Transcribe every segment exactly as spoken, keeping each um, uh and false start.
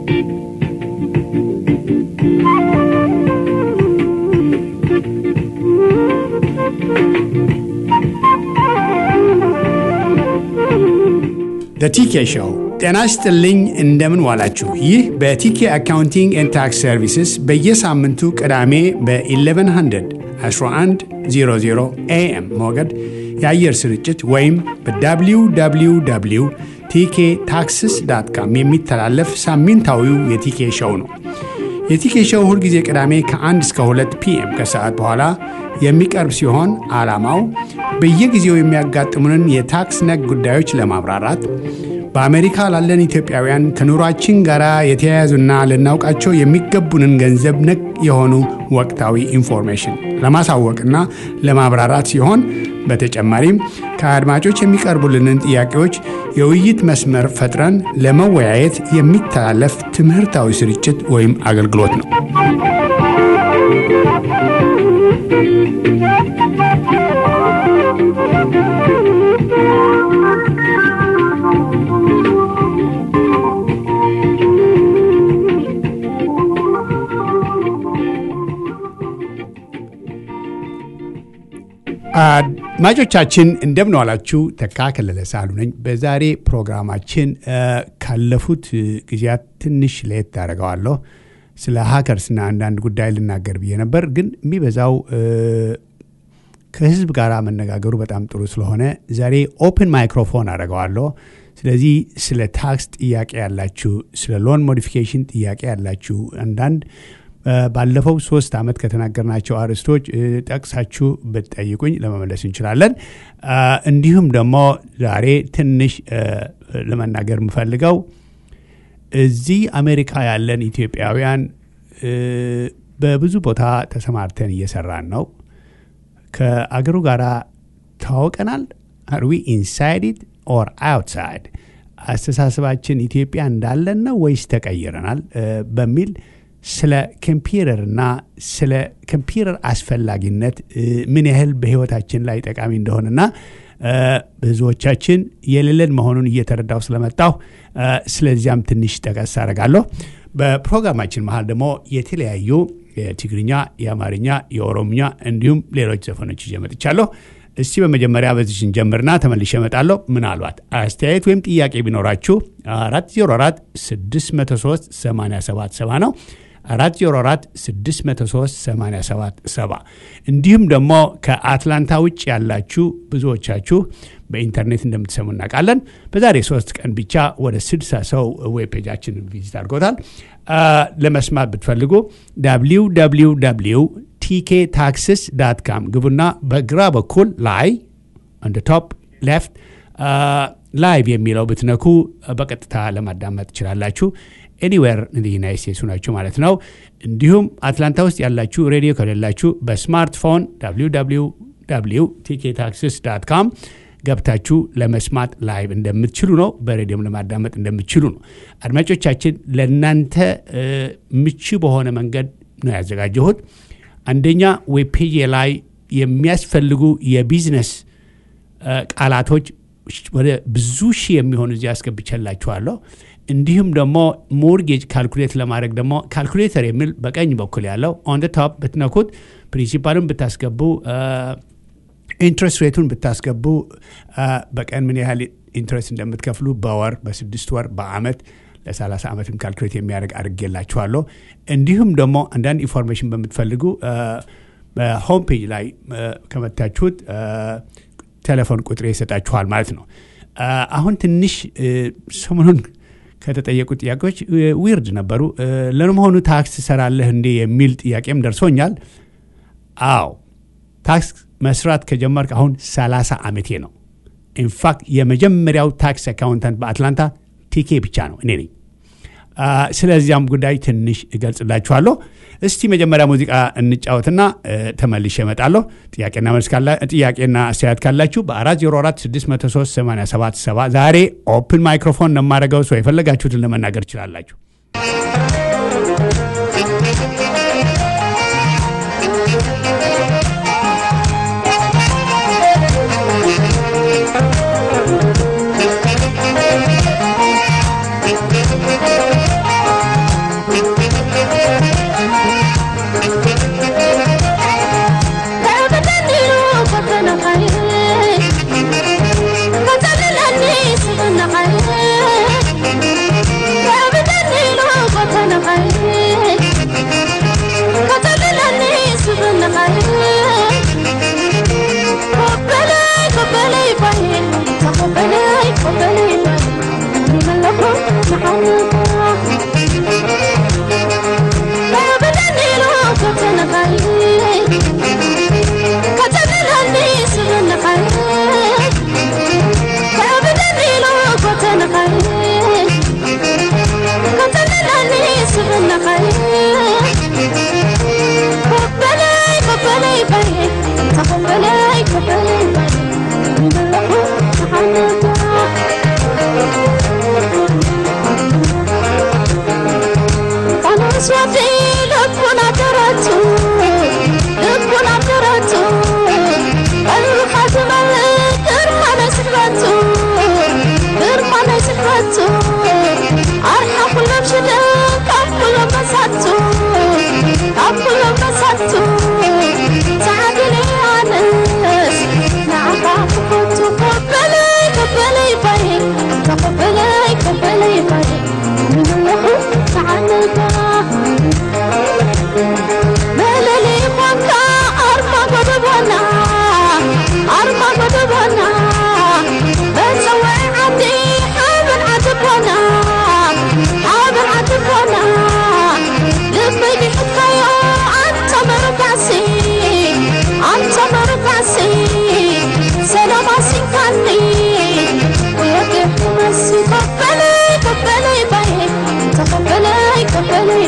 The T K Show. ጤና ይስጥልኝ እንደምን ዋላችሁ። ይህ በቲኬ አካውንቲንግ ኤንድ ታክስ ሰርቪስስ በየሳምንቱ ቅዳሜ በ1100 1100 ኤኤም ሞገድ የአየር ስርጭት ወይም በደብሊው ደብሊው ደብሊው ዶት ቲኬ ታክስስ ዶት ኮም የሚተላለፍ ሳምንታዊው የቲኬ ሾው ነው። የቲኬ ሾው ሁል ጊዜ ቅዳሜ ከአንድ እስከ ሁለት ፒኤም ከሰዓት በኋላ የሚቀርብ ሲሆን ዓላማው በየጊዜው የሚያጋጥሙንን የታክስ ነክ ጉዳዮች ለማብራራት በአሜሪካ ላለን ኢትዮጵያውያን ከኑሯችን ጋር የተያያዙና ልናውቃቸው የሚገቡንን ገንዘብ ነክ የሆኑ ወቅታዊ ኢንፎርሜሽን ለማሳወቅና ለማብራራት ሲሆን በተጨማሪም ከአድማጮች የሚቀርቡልንን ጥያቄዎች የውይይት መስመር ፈጥረን ለመወያየት የሚተላለፍ ትምህርታዊ ስርጭት ወይም አገልግሎት ነው። አድማጮቻችን እንደምን ዋላችሁ። ተካ ከለለ ሳሉ ነኝ። በዛሬ ፕሮግራማችን ካለፉት ጊዜያት ትንሽ ለየት አደርገዋለሁ። ስለ ሃከርስና አንዳንድ ጉዳይ ልናገር ብዬ ነበር፣ ግን የሚበዛው ከህዝብ ጋር መነጋገሩ በጣም ጥሩ ስለሆነ ዛሬ ኦፕን ማይክሮፎን አደርገዋለሁ። ስለዚህ ስለ ታክስ ጥያቄ ያላችሁ፣ ስለ ሎን ሞዲፊኬሽን ጥያቄ ያላችሁ አንዳንድ ባለፈው ሶስት ዓመት ከተናገርናቸው አርስቶች ጠቅሳችሁ ብትጠይቁኝ ለመመለስ እንችላለን። እንዲሁም ደግሞ ዛሬ ትንሽ ለመናገር የምፈልገው እዚህ አሜሪካ ያለን ኢትዮጵያውያን በብዙ ቦታ ተሰማርተን እየሰራን ነው። ከአገሩ ጋር ታወቀናል። are we inside it or outside? አስተሳሰባችን ኢትዮጵያ እንዳለን ነው ወይስ ተቀይረናል በሚል ስለ ኮምፒውተርና ስለ ኮምፒውተር አስፈላጊነት ምን ያህል በህይወታችን ላይ ጠቃሚ እንደሆነና ብዙዎቻችን የሌለን መሆኑን እየተረዳው ስለመጣው ስለዚያም ትንሽ ጠቀስ አደርጋለሁ። በፕሮግራማችን መሃል ደግሞ የተለያዩ የትግርኛ፣ የአማርኛ፣ የኦሮምኛ እንዲሁም ሌሎች ዘፈኖች ይዤ መጥቻለሁ። እስቲ በመጀመሪያ በዚህ እንጀምርና ተመልሼ እመጣለሁ። ምናልባት አስተያየት ወይም ጥያቄ ቢኖራችሁ አራት ዜሮ አራት ስድስት መቶ ሶስት ሰማንያ ሰባት ሰባ ነው። አራት ዜሮ አራት ስድስት መቶ ሶስት ሰማንያ ሰባት ሰባ። እንዲሁም ደግሞ ከአትላንታ ውጭ ያላችሁ ብዙዎቻችሁ በኢንተርኔት እንደምትሰሙ እናውቃለን። በዛሬ ሶስት ቀን ብቻ ወደ ስልሳ ሰው ዌብ ፔጃችንን ቪዚት አድርጎታል። ለመስማት ብትፈልጉ ደብሊው ደብሊው ደብሊው ዶት ቲኬ ታክስስ ዶት ኮም ግቡና በግራ በኩል ላይ on the top left ላይቭ የሚለው ብትነኩ በቀጥታ ለማዳመጥ ትችላላችሁ። anywhere in the United States ናችሁ ማለት ነው። እንዲሁም አትላንታ ውስጥ ያላችሁ ሬዲዮ ከሌላችሁ በስማርትፎን ደብሊው ደብሊው ደብሊው ዶት ቲኬ ታክስስ ዶት ኮም ገብታችሁ ለመስማት ላይቭ እንደምትችሉ ነው። በሬዲዮም ለማዳመጥ እንደምትችሉ ነው። አድማጮቻችን ለናንተ ምቹ በሆነ መንገድ ነው ያዘጋጀሁት። አንደኛ ዌብ ፔጅ ላይ የሚያስፈልጉ የቢዝነስ ቃላቶች ወደ ብዙ ሺህ የሚሆኑ እዚህ አስገብቻላችኋለሁ። እንዲሁም ደግሞ ሞርጌጅ ካልኩሌት ለማድረግ ደግሞ ካልኩሌተር የሚል በቀኝ በኩል ያለው ኦን ዘ ቶፕ ብትነኩት ፕሪንሲፓሉን ብታስገቡ ኢንትረስት ሬቱን ብታስገቡ በቀን ምን ያህል ኢንትረስት እንደምትከፍሉ በወር፣ በስድስት ወር፣ በአመት ለሰላሳ ዓመትም ካልኩሌት የሚያደርግ አድርጌላችኋለሁ። እንዲሁም ደግሞ አንዳንድ ኢንፎርሜሽን በምትፈልጉ በሆም ፔጅ ላይ ከመታችሁት ቴሌፎን ቁጥሬ ይሰጣችኋል ማለት ነው። አሁን ትንሽ ሰሞኑን ከተጠየቁ ጥያቄዎች ዊርድ ነበሩ። ለነመሆኑ ታክስ ትሰራለህ እንዴ የሚል ጥያቄም ደርሶኛል። አዎ ታክስ መስራት ከጀመርክ አሁን ሰላሳ ዓመቴ ነው። ኢንፋክት የመጀመሪያው ታክስ አካውንታንት በአትላንታ ቲኬ ብቻ ነው እኔ ነኝ። ስለዚያም ጉዳይ ትንሽ እገልጽላችኋለሁ። እስቲ መጀመሪያ ሙዚቃ እንጫወትና ተመልሼ እመጣለሁ። ጥያቄና መልስ ካላ ጥያቄና አስተያየት ካላችሁ በአራት ዜሮ አራት ስድስት መቶ ሶስት ሰማንያ ሰባት ሰባ ዛሬ ኦፕን ማይክሮፎን ነው የማደርገው። ሰው የፈለጋችሁትን ለመናገር ትችላላችሁ። مسودي لبنا درتو لبنا درتو الخاتم الكرمان سكرتو كرمان سكرتو أرحم كل مشدة كل مساتو كل مساتو تعدلي عنس نعرف كنت قبلي قبلي باي قبلي قبلي باي من الله تعالى مللي مكا أرما قدبنا أرما قدبنا بسوي عدي حابل عتبنا حابل عتبنا لبيني حكاية أنت مرقسي أنت مرقسي سلام سكاني ويقف مسي قبلي قبلي باي قبلي قبلي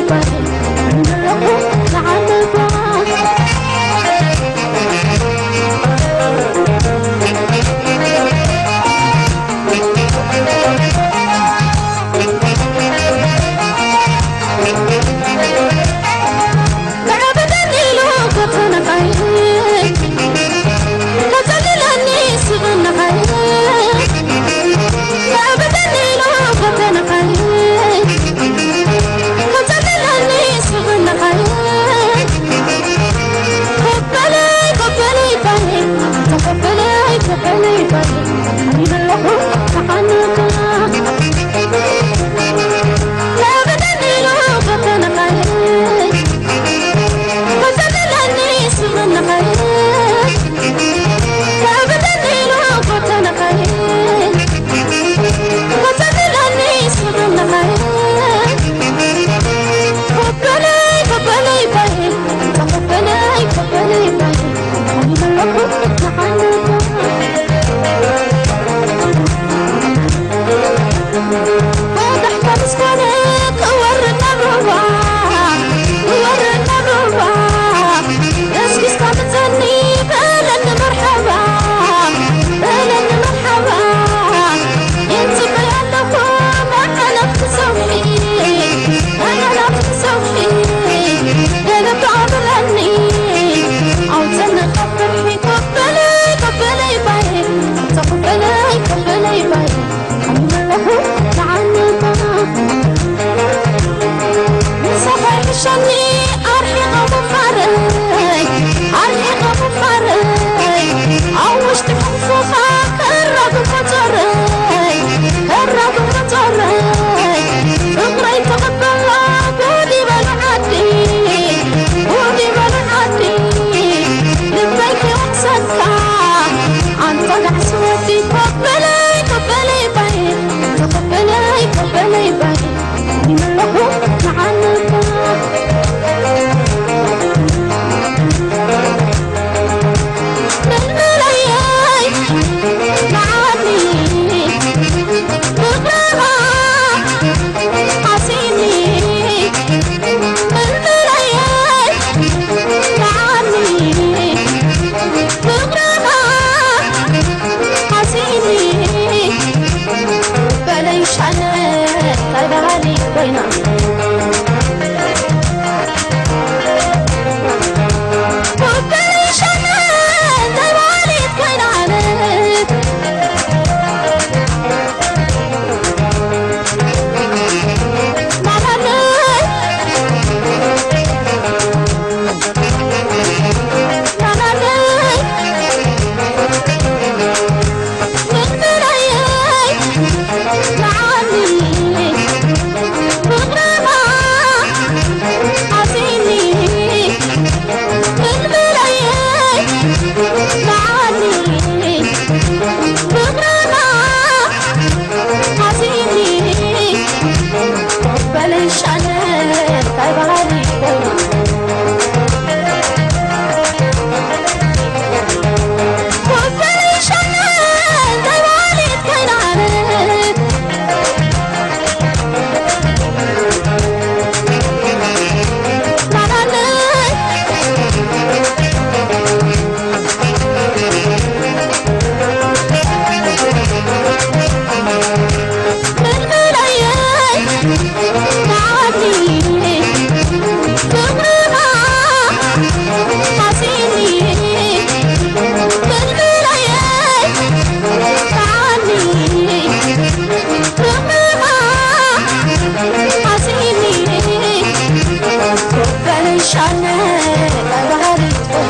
شانه بهاري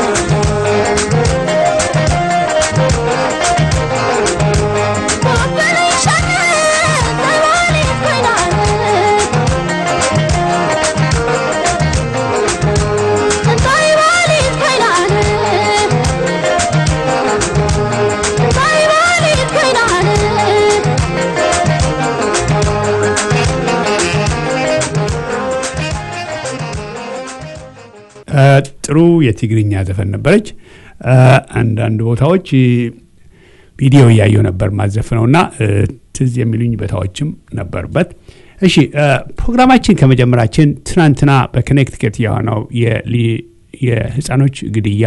ጥሩ የትግርኛ ዘፈን ነበረች አንዳንድ ቦታዎች ቪዲዮ ያዩ ነበር ማዘፍነውና ትዝ የሚሉኝ ቦታዎችም ነበርበት እሺ ፕሮግራማችን ከመጀመራችን ትናንትና በኮኔክቲከት ያሆነው የህፃኖች ግድያ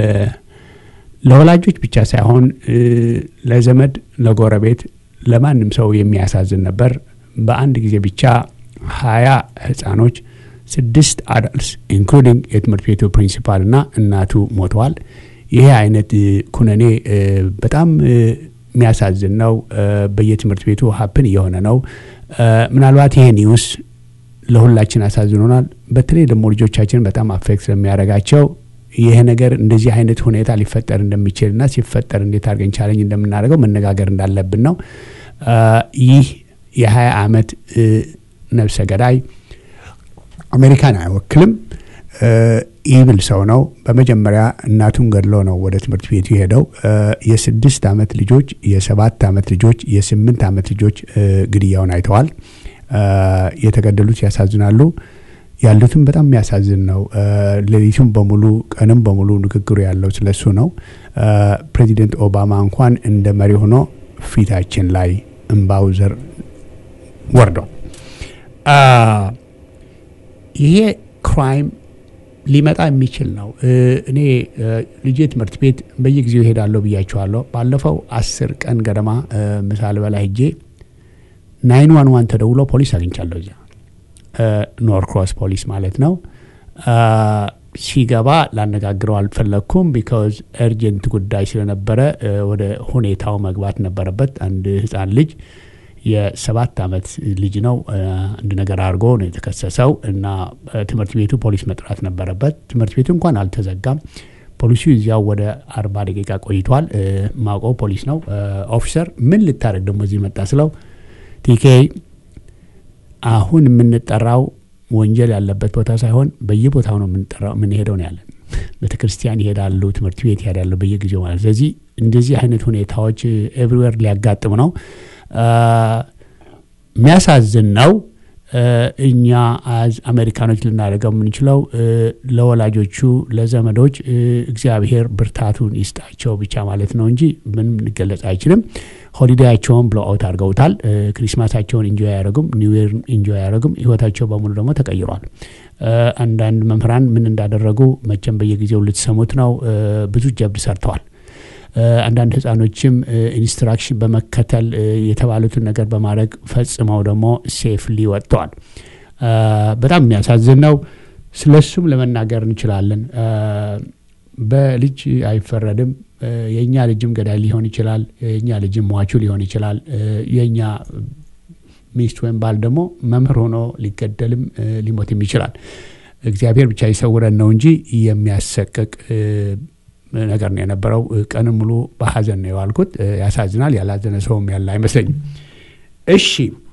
ለወላጆች ብቻ ሳይሆን ለዘመድ ለጎረቤት ለማንም ሰው የሚያሳዝን ነበር በአንድ ጊዜ ብቻ ሀያ ህፃኖች ስድስት አዳልትስ ኢንክሉዲንግ የትምህርት ቤቱ ፕሪንሲፓል እና እናቱ ሞተዋል ይሄ አይነት ኩነኔ በጣም የሚያሳዝን ነው በየትምህርት ቤቱ ሀፕን የሆነ ነው ምናልባት ይሄ ኒውስ ለሁላችን አሳዝኖናል በተለይ ደግሞ ልጆቻችን በጣም አፌክት ስለሚያደርጋቸው ይሄ ነገር እንደዚህ አይነት ሁኔታ ሊፈጠር እንደሚችልና ሲፈጠር እንዴት አድርገን ቻሌንጅ እንደምናደርገው መነጋገር እንዳለብን ነው ይህ የ20 አመት ነፍሰ ገዳይ አሜሪካን አይወክልም ኢብል ሰው ነው በመጀመሪያ እናቱን ገድሎ ነው ወደ ትምህርት ቤቱ ሄደው የስድስት አመት ልጆች የሰባት አመት ልጆች የስምንት አመት ልጆች ግድያውን አይተዋል የተገደሉት ያሳዝናሉ ያሉትም በጣም የሚያሳዝን ነው ለሊቱም በሙሉ ቀንም በሙሉ ንግግሩ ያለው ስለሱ ነው ፕሬዚደንት ኦባማ እንኳን እንደ መሪ ሆኖ ፊታችን ላይ እንባውዘር ወርዶ ይሄ ክራይም ሊመጣ የሚችል ነው እኔ ልጅ ትምህርት ቤት በየጊዜው ሄዳለሁ ብያቸዋለሁ ባለፈው አስር ቀን ገደማ ምሳል በላይ ሄጄ ናይን ዋን ዋን ተደውሎ ፖሊስ አግኝቻለሁ እዛ ኖርክሮስ ፖሊስ ማለት ነው ሲገባ ላነጋግረው አልፈለኩም because urgent ጉዳይ ስለነበረ ወደ ሁኔታው መግባት ነበረበት አንድ ህፃን ልጅ የሰባት አመት ልጅ ነው አንድ ነገር አርጎ ነው የተከሰሰው እና ትምህርት ቤቱ ፖሊስ መጥራት ነበረበት ትምህርት ቤቱ እንኳን አልተዘጋም ፖሊሱ እዚያው ወደ አርባ ደቂቃ ቆይቷል ማቆ ፖሊስ ነው ኦፊሰር ምን ልታረግ ደሞ እዚህ መጣ ስለው ቲኬ አሁን ምን ተጠራው ወንጀል ያለበት ቦታ ሳይሆን በየቦታው ነው ምን ተጠራው ምን ሄደው ነው ያለን ቤተክርስቲያን ይሄዳሉ ትምህርት ቤት ይሄዳሉ በየጊዜው ማለት ስለዚህ እንደዚህ አይነት ሁኔታዎች ኤቭሪዌር ሊያጋጥሙ ነው ሚያሳዝን ነው እኛ አዝ አሜሪካኖች ልናደርገው ምንችለው ለወላጆቹ ለዘመዶች እግዚአብሔር ብርታቱን ይስጣቸው ብቻ ማለት ነው እንጂ ምን ልገለጽ አይችልም ሆሊዴያቸውን ብሎ አውት አድርገውታል ክሪስማሳቸውን ኢንጆይ ያደርጉም ኒው ኢየር ኢንጆይ ያደርጉም ህይወታቸው በሙሉ ደግሞ ተቀይሯል አንዳንድ መምህራን ምን እንዳደረጉ መቼም በየጊዜው ልትሰሙት ነው ብዙ ጀብድ ሰርተዋል አንዳንድ ህፃኖችም ኢንስትራክሽን በመከተል የተባሉትን ነገር በማድረግ ፈጽመው ደግሞ ሴፍሊ ወጥተዋል በጣም የሚያሳዝን ነው ስለሱም ለመናገር እንችላለን በልጅ አይፈረድም የኛ ልጅም ገዳይ ሊሆን ይችላል የኛ ልጅም ሟቹ ሊሆን ይችላል የኛ ሚስት ወይም ባል ደግሞ መምህር ሆኖ ሊገደልም ሊሞትም ይችላል እግዚአብሔር ብቻ ይሰውረን ነው እንጂ የሚያሰቅቅ ነገር ነው የነበረው ቀን ሙሉ በሐዘን ነው ያልኩት ያሳዝናል ያላዘነ ሰውም ያለ አይመስልኝም እሺ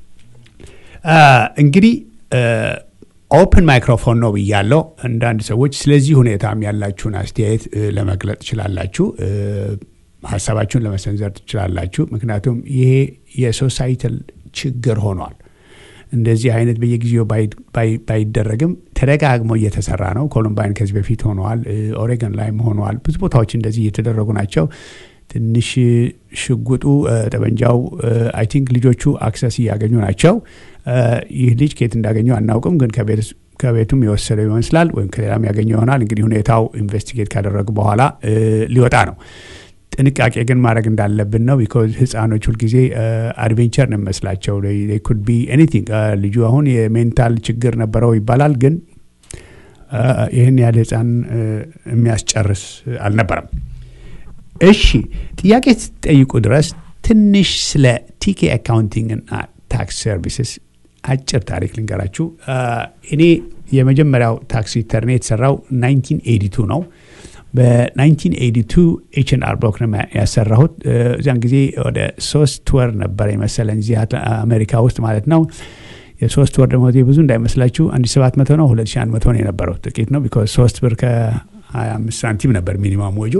እንግዲህ ኦፕን ማይክሮፎን ነው ይያለው አንዳንድ ሰዎች ስለዚህ ሁኔታም ያላችሁን አስተያየት ለመግለጽ ይችላልላችሁ ሐሳባችሁን ለመሰንዘር ትችላላችሁ ምክንያቱም ይሄ የሶሳይታል ችግር ሆኗል እንደዚህ አይነት በየጊዜው ባይደረግም ተደጋግሞ እየተሰራ ነው ኮሎምባይን ከዚህ በፊት ሆኗል ኦሬገን ላይም ሆኗል ብዙ ቦታዎች እንደዚህ እየተደረጉ ናቸው ትንሽ ሽጉጡ ጠበንጃው አይ ቲንክ ልጆቹ አክሰስ ያገኙ ናቸው ይህ ልጅ ከየት እንዳገኘው አናውቅም ግን ከቤት ከቤቱም የወሰደው ይመስላል ወይም ከሌላም ያገኘው ይሆናል እንግዲህ ሁኔታው ኢንቨስቲጌት ካደረጉ በኋላ ሊወጣ ነው ጥንቃቄ ግን ማድረግ እንዳለብን ነው because ህፃኖች ሁሉ ጊዜ አድቬንቸር ነው መስላቸው they could be anything ልጁ አሁን የሜንታል ችግር ነበረው ይባላል ግን ይሄን ያለ ህፃን የሚያስጨርስ አልነበረም እሺ ጥያቄ ጠይቁ ድረስ ትንሽ ስለ ቲኬ አካውንቲንግ እና ታክስ ሰርቪስስ አጭር ታሪክ ልንገራችሁ እኔ የመጀመሪያው ታክስ ሪተርን የተሰራው ናይንቲን ኤይቲ ቱ ነው። በናይንቲን ኤይቲ ቱ ኤች ኤንድ አር ብሎክ ነው ያሰራሁት። እዚያን ጊዜ ወደ ሶስት ወር ነበር የመሰለኝ እዚህ አሜሪካ ውስጥ ማለት ነው። የሶስት ወር ደሞዜ ብዙ እንዳይመስላችሁ አንድ ሺህ ሰባት መቶ ነው፣ ሁለት ሺህ አንድ መቶ ነው የነበረው። ጥቂት ነው ቢኮዝ ሶስት ብር ከሀያ አምስት ሳንቲም ነበር ሚኒማም ወጁ።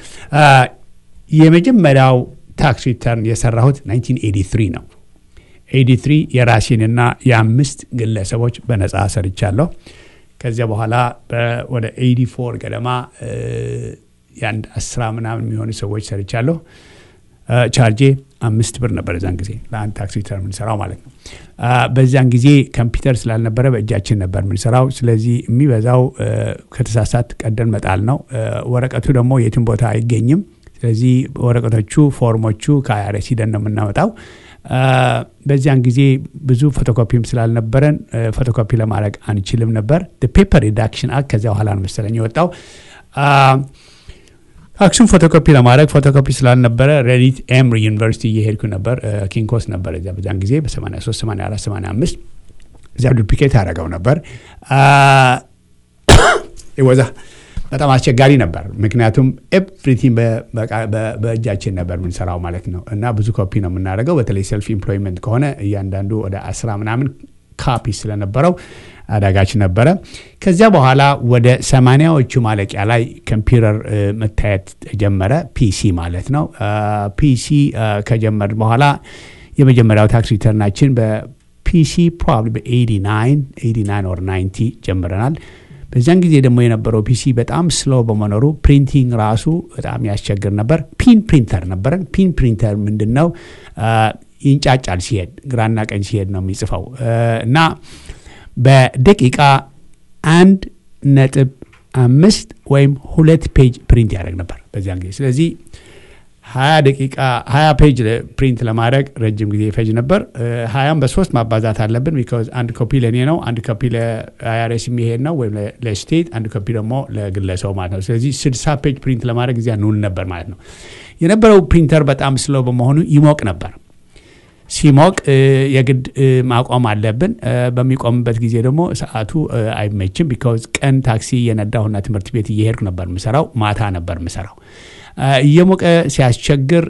የመጀመሪያው ታክስ ሪተርን የሰራሁት ናይንቲን ኤይቲ ትሪ ነው። ኤይቲ ትሪ የራሴንና የአምስት ግለሰቦች በነጻ ሰርቻለሁ። ከዚያ በኋላ ወደ ኤይቲ ፎር ገደማ የአንድ አስራ ምናምን የሚሆኑ ሰዎች ሰርቻለሁ። ቻርጄ አምስት ብር ነበር እዛን ጊዜ ለአንድ ታክስ ሪተርን የምንሰራው ማለት ነው። በዛን ጊዜ ኮምፒውተር ስላልነበረ በእጃችን ነበር የምንሰራው። ስለዚህ የሚበዛው ከተሳሳት ቀደን መጣል ነው። ወረቀቱ ደግሞ የትም ቦታ አይገኝም። ስለዚህ ወረቀቶቹ ፎርሞቹ ከአይአርኤስ ሂደን ነው የምናመጣው። በዚያን ጊዜ ብዙ ፎቶኮፒም ስላልነበረን ፎቶኮፒ ለማድረግ አንችልም ነበር። ፔፐር ሪዳክሽን አክት ከዚያ በኋላ ነው መሰለኝ የወጣው። ታክሱን ፎቶኮፒ ለማድረግ ፎቶኮፒ ስላልነበረ ሬዲት ኤምሪ ዩኒቨርሲቲ እየሄድኩ ነበር። ኪንኮስ ነበር እዚያ በዛን ጊዜ በሰማንያ ሶስት ሰማንያ አራት ሰማንያ አምስት እዚያ ዱፕሊኬት አደረገው ነበር። ይወዛ በጣም አስቸጋሪ ነበር። ምክንያቱም ኤቭሪቲንግ በእጃችን ነበር የምንሰራው ማለት ነው እና ብዙ ኮፒ ነው የምናደርገው። በተለይ ሰልፍ ኢምፕሎይመንት ከሆነ እያንዳንዱ ወደ አስራ ምናምን ካፒ ስለነበረው አዳጋች ነበረ። ከዚያ በኋላ ወደ ሰማንያዎቹ ማለቂያ ላይ ኮምፒውተር መታየት ጀመረ። ፒሲ ማለት ነው። ፒሲ ከጀመር በኋላ የመጀመሪያው ታክስ ሪተርናችን በፒሲ ፕሮባብሊ በኤይቲ ናይን ኦር ናይንቲ ጀምረናል። በዛን ጊዜ ደግሞ የነበረው ፒሲ በጣም ስሎ በመኖሩ ፕሪንቲንግ ራሱ በጣም ያስቸግር ነበር። ፒን ፕሪንተር ነበረን። ፒን ፕሪንተር ምንድን ነው? ይንጫጫል ሲሄድ፣ ግራና ቀኝ ሲሄድ ነው የሚጽፈው እና በደቂቃ አንድ ነጥብ አምስት ወይም ሁለት ፔጅ ፕሪንት ያደርግ ነበር በዚያን ጊዜ። ስለዚህ ሀያ ደቂቃ ሀያ ፔጅ ፕሪንት ለማድረግ ረጅም ጊዜ ይፈጅ ነበር። ሀያም በሶስት ማባዛት አለብን ቢኮዝ አንድ ኮፒ ለእኔ ነው፣ አንድ ኮፒ ለአይአርኤስ የሚሄድ ነው ወይም ለስቴት፣ አንድ ኮፒ ደግሞ ለግለሰው ማለት ነው። ስለዚህ ስድሳ ፔጅ ፕሪንት ለማድረግ እዚያ ንውል ነበር ማለት ነው። የነበረው ፕሪንተር በጣም ስሎ በመሆኑ ይሞቅ ነበር። ሲሞቅ የግድ ማቆም አለብን። በሚቆምበት ጊዜ ደግሞ ሰዓቱ አይመችም ቢኮዝ ቀን ታክሲ የነዳሁና ትምህርት ቤት እየሄድኩ ነበር ምሰራው፣ ማታ ነበር ምሰራው። እየሞቀ ሲያስቸግር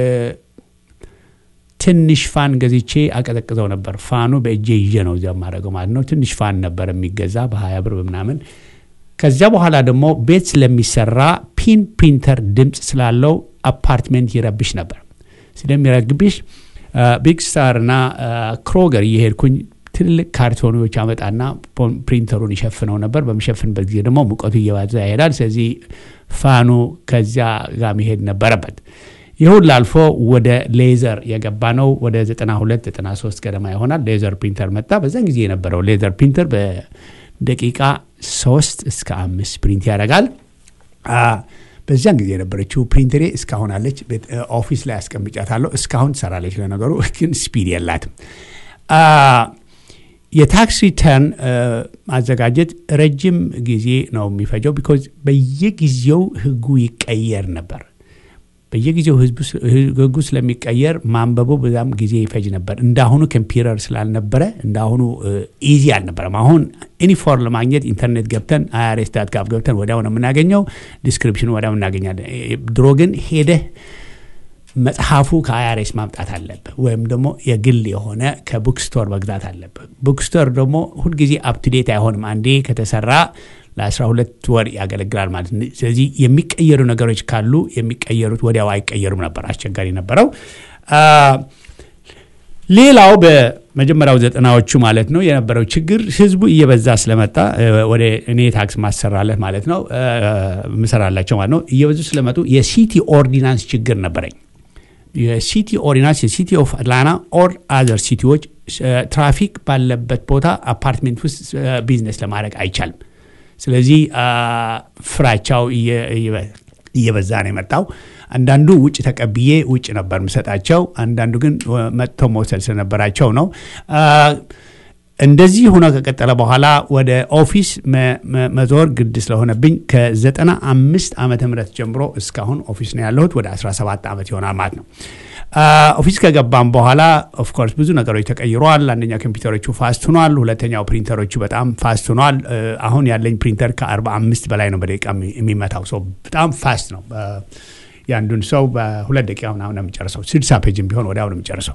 ትንሽ ፋን ገዝቼ አቀዘቅዘው ነበር። ፋኑ በእጄ ይዤ ነው እዚያ ማድረገው ማለት ነው። ትንሽ ፋን ነበር የሚገዛ በሀያ ብር ምናምን። ከዚያ በኋላ ደግሞ ቤት ስለሚሰራ ፒን ፕሪንተር ድምፅ ስላለው አፓርትሜንት ይረብሽ ነበር። ስለሚረግብሽ ቢግ ስታር እና ክሮገር እየሄድኩኝ ትልልቅ ካርቶኖች አመጣና ፕሪንተሩን ይሸፍነው ነበር። በሚሸፍንበት ጊዜ ደግሞ ሙቀቱ እየባዛ ይሄዳል። ስለዚህ ፋኑ ከዚያ ጋር መሄድ ነበረበት። ይሁን አልፎ ወደ ሌዘር የገባ ነው። ወደ ዘጠና ሁለት ዘጠና ሶስት ገደማ ይሆናል ሌዘር ፕሪንተር መጣ። በዛን ጊዜ የነበረው ሌዘር ፕሪንተር በደቂቃ ሶስት እስከ አምስት ፕሪንት ያደርጋል። በዛን ጊዜ የነበረችው ፕሪንተሬ እስካሁን አለች። ኦፊስ ላይ አስቀምጫታለሁ። እስካሁን ትሰራለች። ለነገሩ ግን ስፒድ የላትም። የታክስ ሪተርን ማዘጋጀት ረጅም ጊዜ ነው የሚፈጀው ቢኮዝ በየጊዜው ህጉ ይቀየር ነበር። በየጊዜው ህጉ ስለሚቀየር ማንበቡ በዛም ጊዜ ይፈጅ ነበር። እንዳሁኑ ኮምፒውተር ስላልነበረ እንዳሁኑ ኢዚ አልነበረም። አሁን ዩኒፎርም ለማግኘት ኢንተርኔት ገብተን አይአርኤስ ዳት ጋቭ ገብተን ወዲያው ነው የምናገኘው። ዲስክሪፕሽኑ ወዲያው እናገኛለን። ድሮ ግን ሄደህ መጽሐፉ ከአይአርኤስ ማምጣት አለበት ወይም ደግሞ የግል የሆነ ከቡክስቶር መግዛት አለበት። ቡክስቶር ደግሞ ሁልጊዜ አፕቱዴት አይሆንም። አንዴ ከተሰራ ለአስራ ሁለት ወር ያገለግላል ማለት ነው። ስለዚህ የሚቀየሩ ነገሮች ካሉ የሚቀየሩት ወዲያው አይቀየሩም ነበር። አስቸጋሪ ነበረው። ሌላው በመጀመሪያው ዘጠናዎቹ ማለት ነው የነበረው ችግር ህዝቡ እየበዛ ስለመጣ ወደ እኔ ታክስ ማሰራለህ ማለት ነው ምሰራላቸው ማለት ነው እየበዙ ስለመጡ የሲቲ ኦርዲናንስ ችግር ነበረኝ። የሲቲ ኦርዲናንስ የሲቲ ኦፍ አትላንታ ኦር አዘር ሲቲዎች ትራፊክ ባለበት ቦታ አፓርትመንት ውስጥ ቢዝነስ ለማድረግ አይቻልም። ስለዚህ ፍራቻው እየበዛ ነው የመጣው። አንዳንዱ ውጭ ተቀብዬ ውጭ ነበር ምሰጣቸው፣ አንዳንዱ ግን መጥቶ መውሰድ ስለነበራቸው ነው። እንደዚህ ሆኖ ከቀጠለ በኋላ ወደ ኦፊስ መዞር ግድ ስለሆነብኝ ከዘጠና አምስት ዓመተ ምህረት ጀምሮ እስካሁን ኦፊስ ነው ያለሁት። ወደ አስራ ሰባት ዓመት ይሆናል ማለት ነው። ኦፊስ ከገባም በኋላ ኦፍ ኮርስ ብዙ ነገሮች ተቀይረዋል። አንደኛ ኮምፒውተሮቹ ፋስት ሆኗል። ሁለተኛው ፕሪንተሮቹ በጣም ፋስት ሆኗል። አሁን ያለኝ ፕሪንተር ከ45 በላይ ነው በደቂቃ የሚመታው። ሰው በጣም ፋስት ነው። ያንዱን ሰው በሁለት ደቂቃ ምናምን ነው የሚጨርሰው። ስልሳ ፔጅም ቢሆን ወዲያው ነው የሚጨርሰው።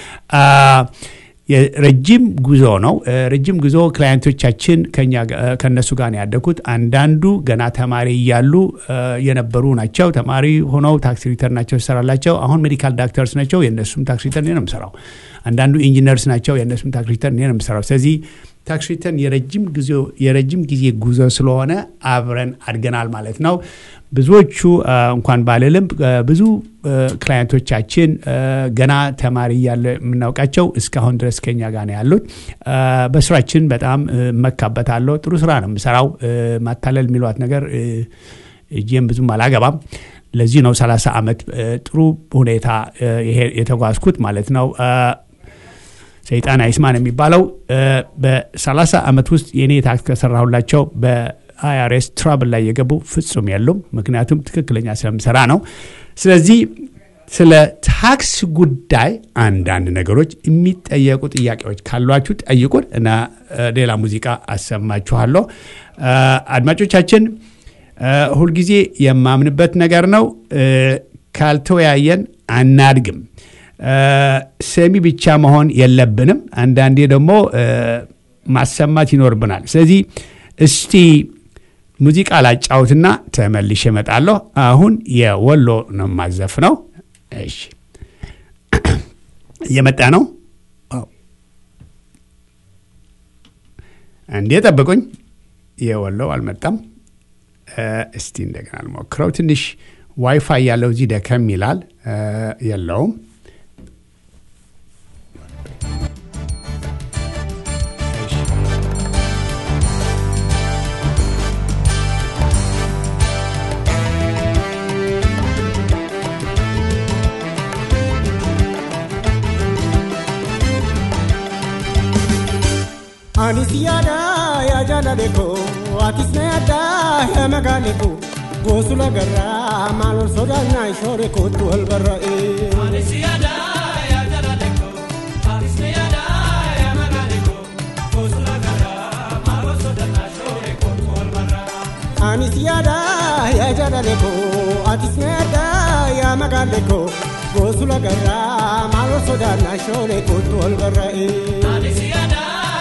የረጅም ጉዞ ነው። ረጅም ጉዞ ክላይንቶቻችን ከኛ ከነሱ ጋር ነው ያደኩት። አንዳንዱ ገና ተማሪ እያሉ የነበሩ ናቸው። ተማሪ ሆነው ታክስ ሪተርን ናቸው ይሰራላቸው። አሁን ሜዲካል ዳክተርስ ናቸው። የነሱም ታክስ ሪተርን ነው የምሰራው። አንዳንዱ ኢንጂነርስ ናቸው። የነሱም ታክስ ሪተርን ነው የምሰራው። ስለዚህ ታክስ ሪተርን የረጅም ጊዜ የረጅም ጊዜ ጉዞ ስለሆነ አብረን አድገናል ማለት ነው። ብዙዎቹ እንኳን ባለልም ብዙ ክላይንቶቻችን ገና ተማሪ ያለ የምናውቃቸው እስካሁን ድረስ ከኛ ጋር ነው ያሉት። በስራችን በጣም መካበታለሁ። ጥሩ ስራ ነው የምሰራው። ማታለል የሚሏት ነገር እጄም ብዙም አላገባም። ለዚህ ነው ሰላሳ ዓመት ጥሩ ሁኔታ የተጓዝኩት ማለት ነው። ሰይጣን አይስማን የሚባለው በ30 ዓመት ውስጥ የኔ ታክስ ከሰራሁላቸው በአይአርኤስ ትራብል ላይ የገቡ ፍጹም የሉም። ምክንያቱም ትክክለኛ ስለምሰራ ነው። ስለዚህ ስለ ታክስ ጉዳይ አንዳንድ ነገሮች የሚጠየቁ ጥያቄዎች ካሏችሁ ጠይቁን እና ሌላ ሙዚቃ አሰማችኋለሁ። አድማጮቻችን ሁልጊዜ የማምንበት ነገር ነው። ካልተወያየን አናድግም። ሰሚ ብቻ መሆን የለብንም። አንዳንዴ ደግሞ ማሰማት ይኖርብናል። ስለዚህ እስቲ ሙዚቃ ላጫውትና ተመልሼ እመጣለሁ። አሁን የወሎ ነው ማዘፍነው። እሺ እየመጣ ነው። እንዴ ጠብቁኝ። የወሎ አልመጣም። እስቲ እንደገና ልሞክረው። ትንሽ ዋይፋይ ያለው እዚህ ደከም ይላል። የለውም። Anisiada ya jala deko, atisne ada ya magaleko. Gosula garra malor soda na shore ko tu albarra e. Anisiada ya jala deko, atisne ada ya magaleko. Gosula garra malor soda na shore ko tu albarra. Anisiada ya jala deko, atisne ada ya magaleko. Gosula garra malor soda na shore ko tu albarra e. Anisiada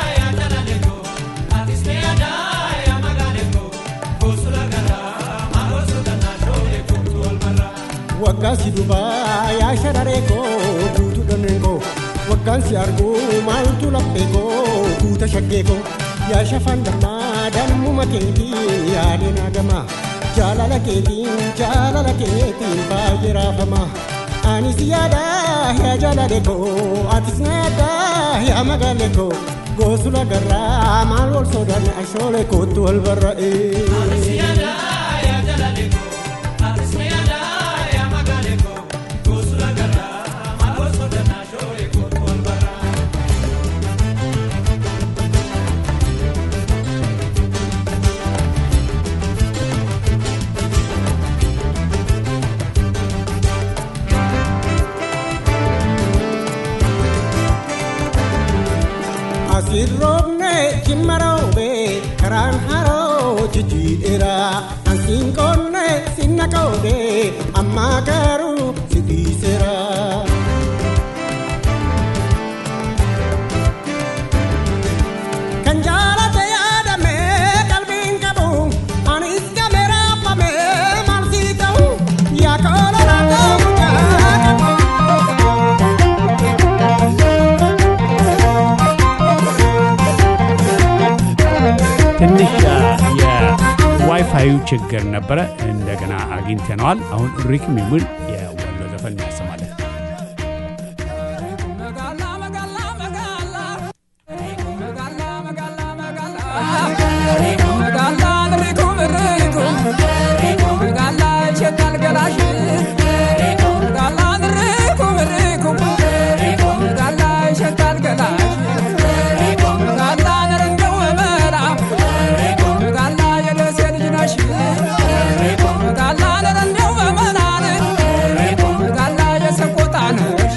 Wakasi Dubai ya sharareko kutu donengo wakansi argu maltu lapeko kuta shakeko ya shafandama dan mumaketi ya dinagama jalala keti jalala keti bajira fama anisiyada ya jalaleko atisnada ya magaleko gosula garra malwal sodan ashole kutu albarra anisiyada ya jalaleko Sirrobne chimmarobe karan haro chichira ansin konne sinnakode amma karu sidisera kanjala te yada me kalbin kabu anis kamera pame marsita ya kola na ትንሽ የዋይፋዩ ችግር ነበረ። እንደገና አግኝተነዋል። አሁን ሪክም የሚል የወሎ ዘፈን ያሰማለን። Gala,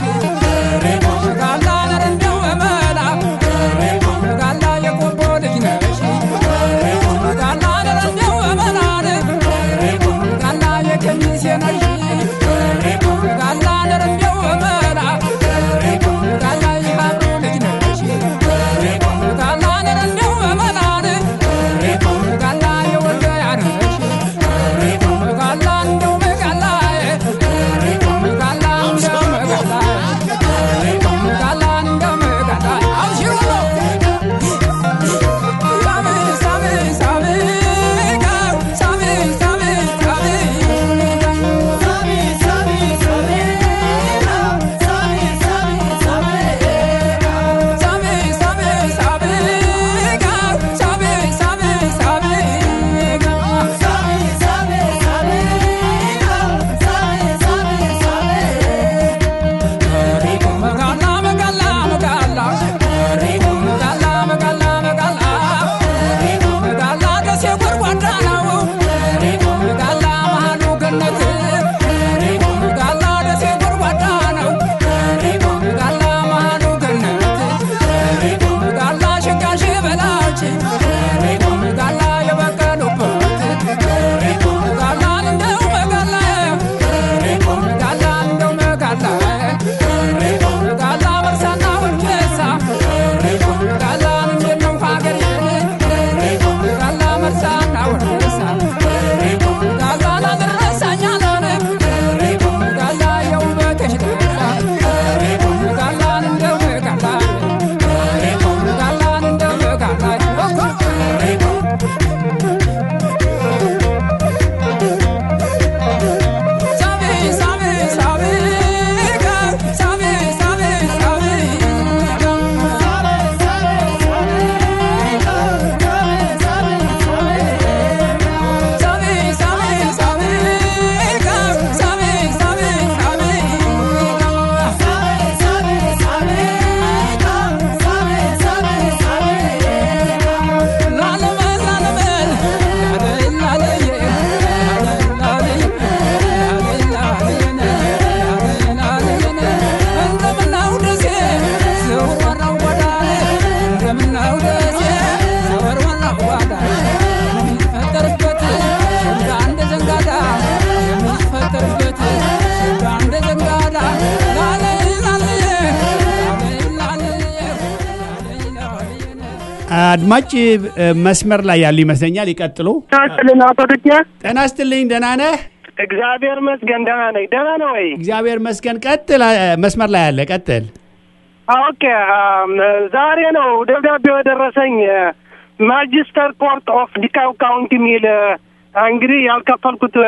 አድማጭ መስመር ላይ ያሉ ይመስለኛል ይቀጥሉ ታጥልና ተደቂያ ጤና ይስጥልኝ ደህና ነህ እግዚአብሔር ይመስገን ደህና ነኝ ደህና ነው ወይ እግዚአብሔር ይመስገን ቀጥል መስመር ላይ ያለ ቀጥል ኦኬ ዛሬ ነው ደብዳቤው ደረሰኝ ማጂስተር ኮርት ኦፍ ዲካው ካውንቲ ሚል እንግዲህ ያልከፈልኩት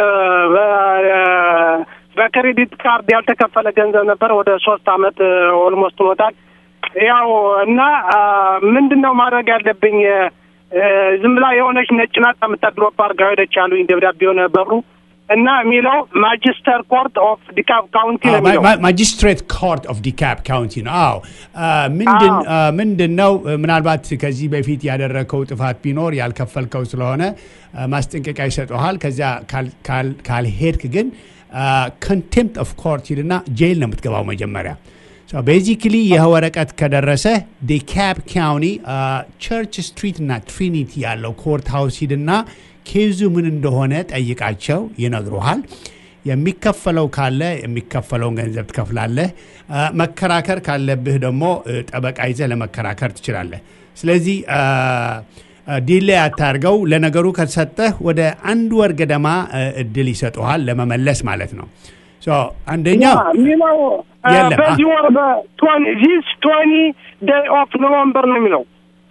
በክሬዲት ካርድ ያልተከፈለ ገንዘብ ነበር ወደ ሶስት አመት ኦልሞስት ሆኗል ያው እና ምንድነው ማድረግ ያለብኝ ዝም ብላ የሆነች ነጭ ናት የምትድሮፕ አርጋው ሄደቻሉኝ ደብዳቤው ነበሩ እና ሚለው ማጂስተር ኮርት ኦፍ ዲካፕ ካውንቲ ነው ሚለው ማጂስትሬት ኮርት ኦፍ ዲካፕ ካውንቲ ነው አዎ ምንድን ምንድነው ምናልባት ከዚህ በፊት ያደረከው ጥፋት ቢኖር ያልከፈልከው ስለሆነ ማስጠንቀቂያ ይሰጣል ከዛ ካል ካልሄድክ ግን ኮንቴምፕት ኦፍ ኮርት ይልና ጄል ነው የምትገባው መጀመሪያ So basically ይህ ወረቀት ከደረሰ ዲካፕ ካውንቲ ቸርች ስትሪት እና ትሪኒቲ ያለው ኮርት ሃውስ ሂድና ኬዙ ምን እንደሆነ ጠይቃቸው ይነግሩሃል የሚከፈለው ካለ የሚከፈለውን ገንዘብ ትከፍላለህ መከራከር ካለብህ ደግሞ ጠበቃ ይዘህ ለመከራከር ትችላለህ ስለዚህ ዲሌይ አታርገው ለነገሩ ከተሰጠህ ወደ አንድ ወር ገደማ እድል ይሰጡሃል ለመመለስ ማለት ነው So አንደኛ ሚለው በዚህ ወር በ20 this twenty day of November ነው ሚለው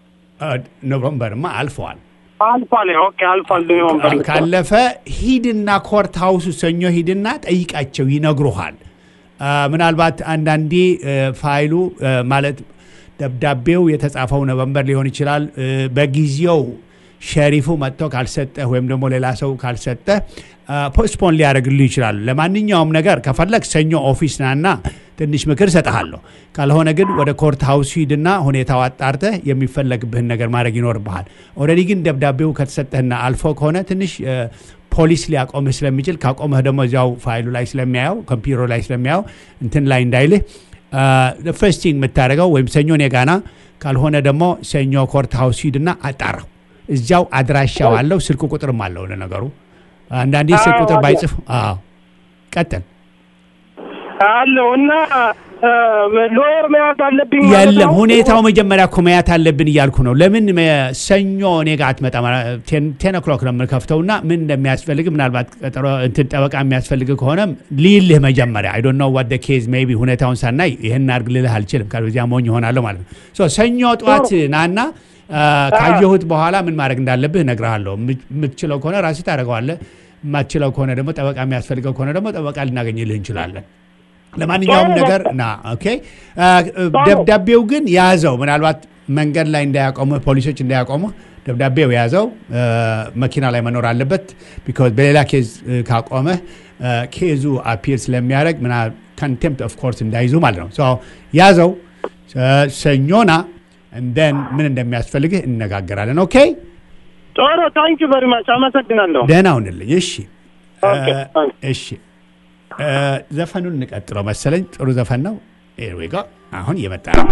ኖቨምበርማ አልፏል አልፏል ኦኬ አልፏል ኖቨምበር ካለፈ ሂድና ኮርት ሃውስ ሰኞ ሂድና ጠይቃቸው ይነግሩሃል ምናልባት አንዳንዴ ፋይሉ ማለት ደብዳቤው የተጻፈው ኖቨምበር ሊሆን ይችላል በጊዜው ሸሪፉ መጥቶ ካልሰጠ ወይም ደግሞ ሌላ ሰው ካልሰጠ ፖስትፖን ሊያደርግልህ ይችላል ለማንኛውም ነገር ከፈለክ ሰኞ ኦፊስ ናና ትንሽ ምክር ሰጣለሁ ካልሆነ ግን ወደ ኮርት ሃውስ ሂድና ሁኔታው አጣርተህ የሚፈለግብህን ነገር ማድረግ ይኖርብሃል ኦሬዲ ግን ደብዳቤው ከተሰጠህና አልፎ ከሆነ ትንሽ ፖሊስ ሊያቆምህ ስለሚችል ካቆመህ ደግሞ እዚያው ፋይሉ ላይ ስለሚያየው ኮምፒውተር ላይ ስለሚያየው እንትን ላይ እንዳይልህ the first thing የምታደርገው ወይም ሰኞ ነጋና ካልሆነ ደግሞ ሰኞ ኮርት ሃውስ ሂድና አጣራ እዚያው አድራሻው አለው ስልክ ቁጥርም አለው ለነገሩ አንዳንዴ ስልክ ቁጥር ባይጽፍ አዎ ቀጥል አለው እና ሎየር መያዝ አለብኝ ያለም ሁኔታው መጀመሪያ ኮማያት አለብን ይያልኩ ነው ለምን ሰኞ ነጋ አትመጣ ten o'clock ነው የምከፍተውና ምን እንደሚያስፈልግ ምናልባት ቀጠሮ እንትን ጠበቃ የሚያስፈልግ ከሆነ ሊልህ መጀመሪያ I don't know what the case maybe ሁኔታውን ሳናይ ይሄን አርግ ልልህ አልችልም ካልዚያ ሞኝ ሆናለሁ ማለት ነው ሶ ሰኞ ጧት ናና ካየሁት በኋላ ምን ማድረግ እንዳለብህ ነግራለሁ የምትችለው ከሆነ ራስህ ታረጋዋለህ ማትችለው ከሆነ ደግሞ ጠበቃ የሚያስፈልገው ከሆነ ደግሞ ጠበቃ ልናገኝልህ እንችላለን ለማንኛውም ነገር ና ኦኬ ደብዳቤው ግን ያዘው ምናልባት መንገድ ላይ እንዳያቆሙ ፖሊሶች እንዳያቆሙ ደብዳቤው ያዘው መኪና ላይ መኖር አለበት because በሌላ ኬዝ ካቆመ ኬዙ አፒር ስለሚያደርግ ምና contempt of court እንዳይዙ ማለት ነው so ያዘው ሰኞና and then ምን እንደሚያስፈልግህ እንነጋገራለን ኦኬ ጦሮ thank you very much አመሰግናለሁ ደህና ሁንልኝ እሺ ኦኬ እሺ ዘፈኑን እንቀጥለው መሰለኝ ጥሩ ዘፈን ነው here we go አሁን እየመጣ ነው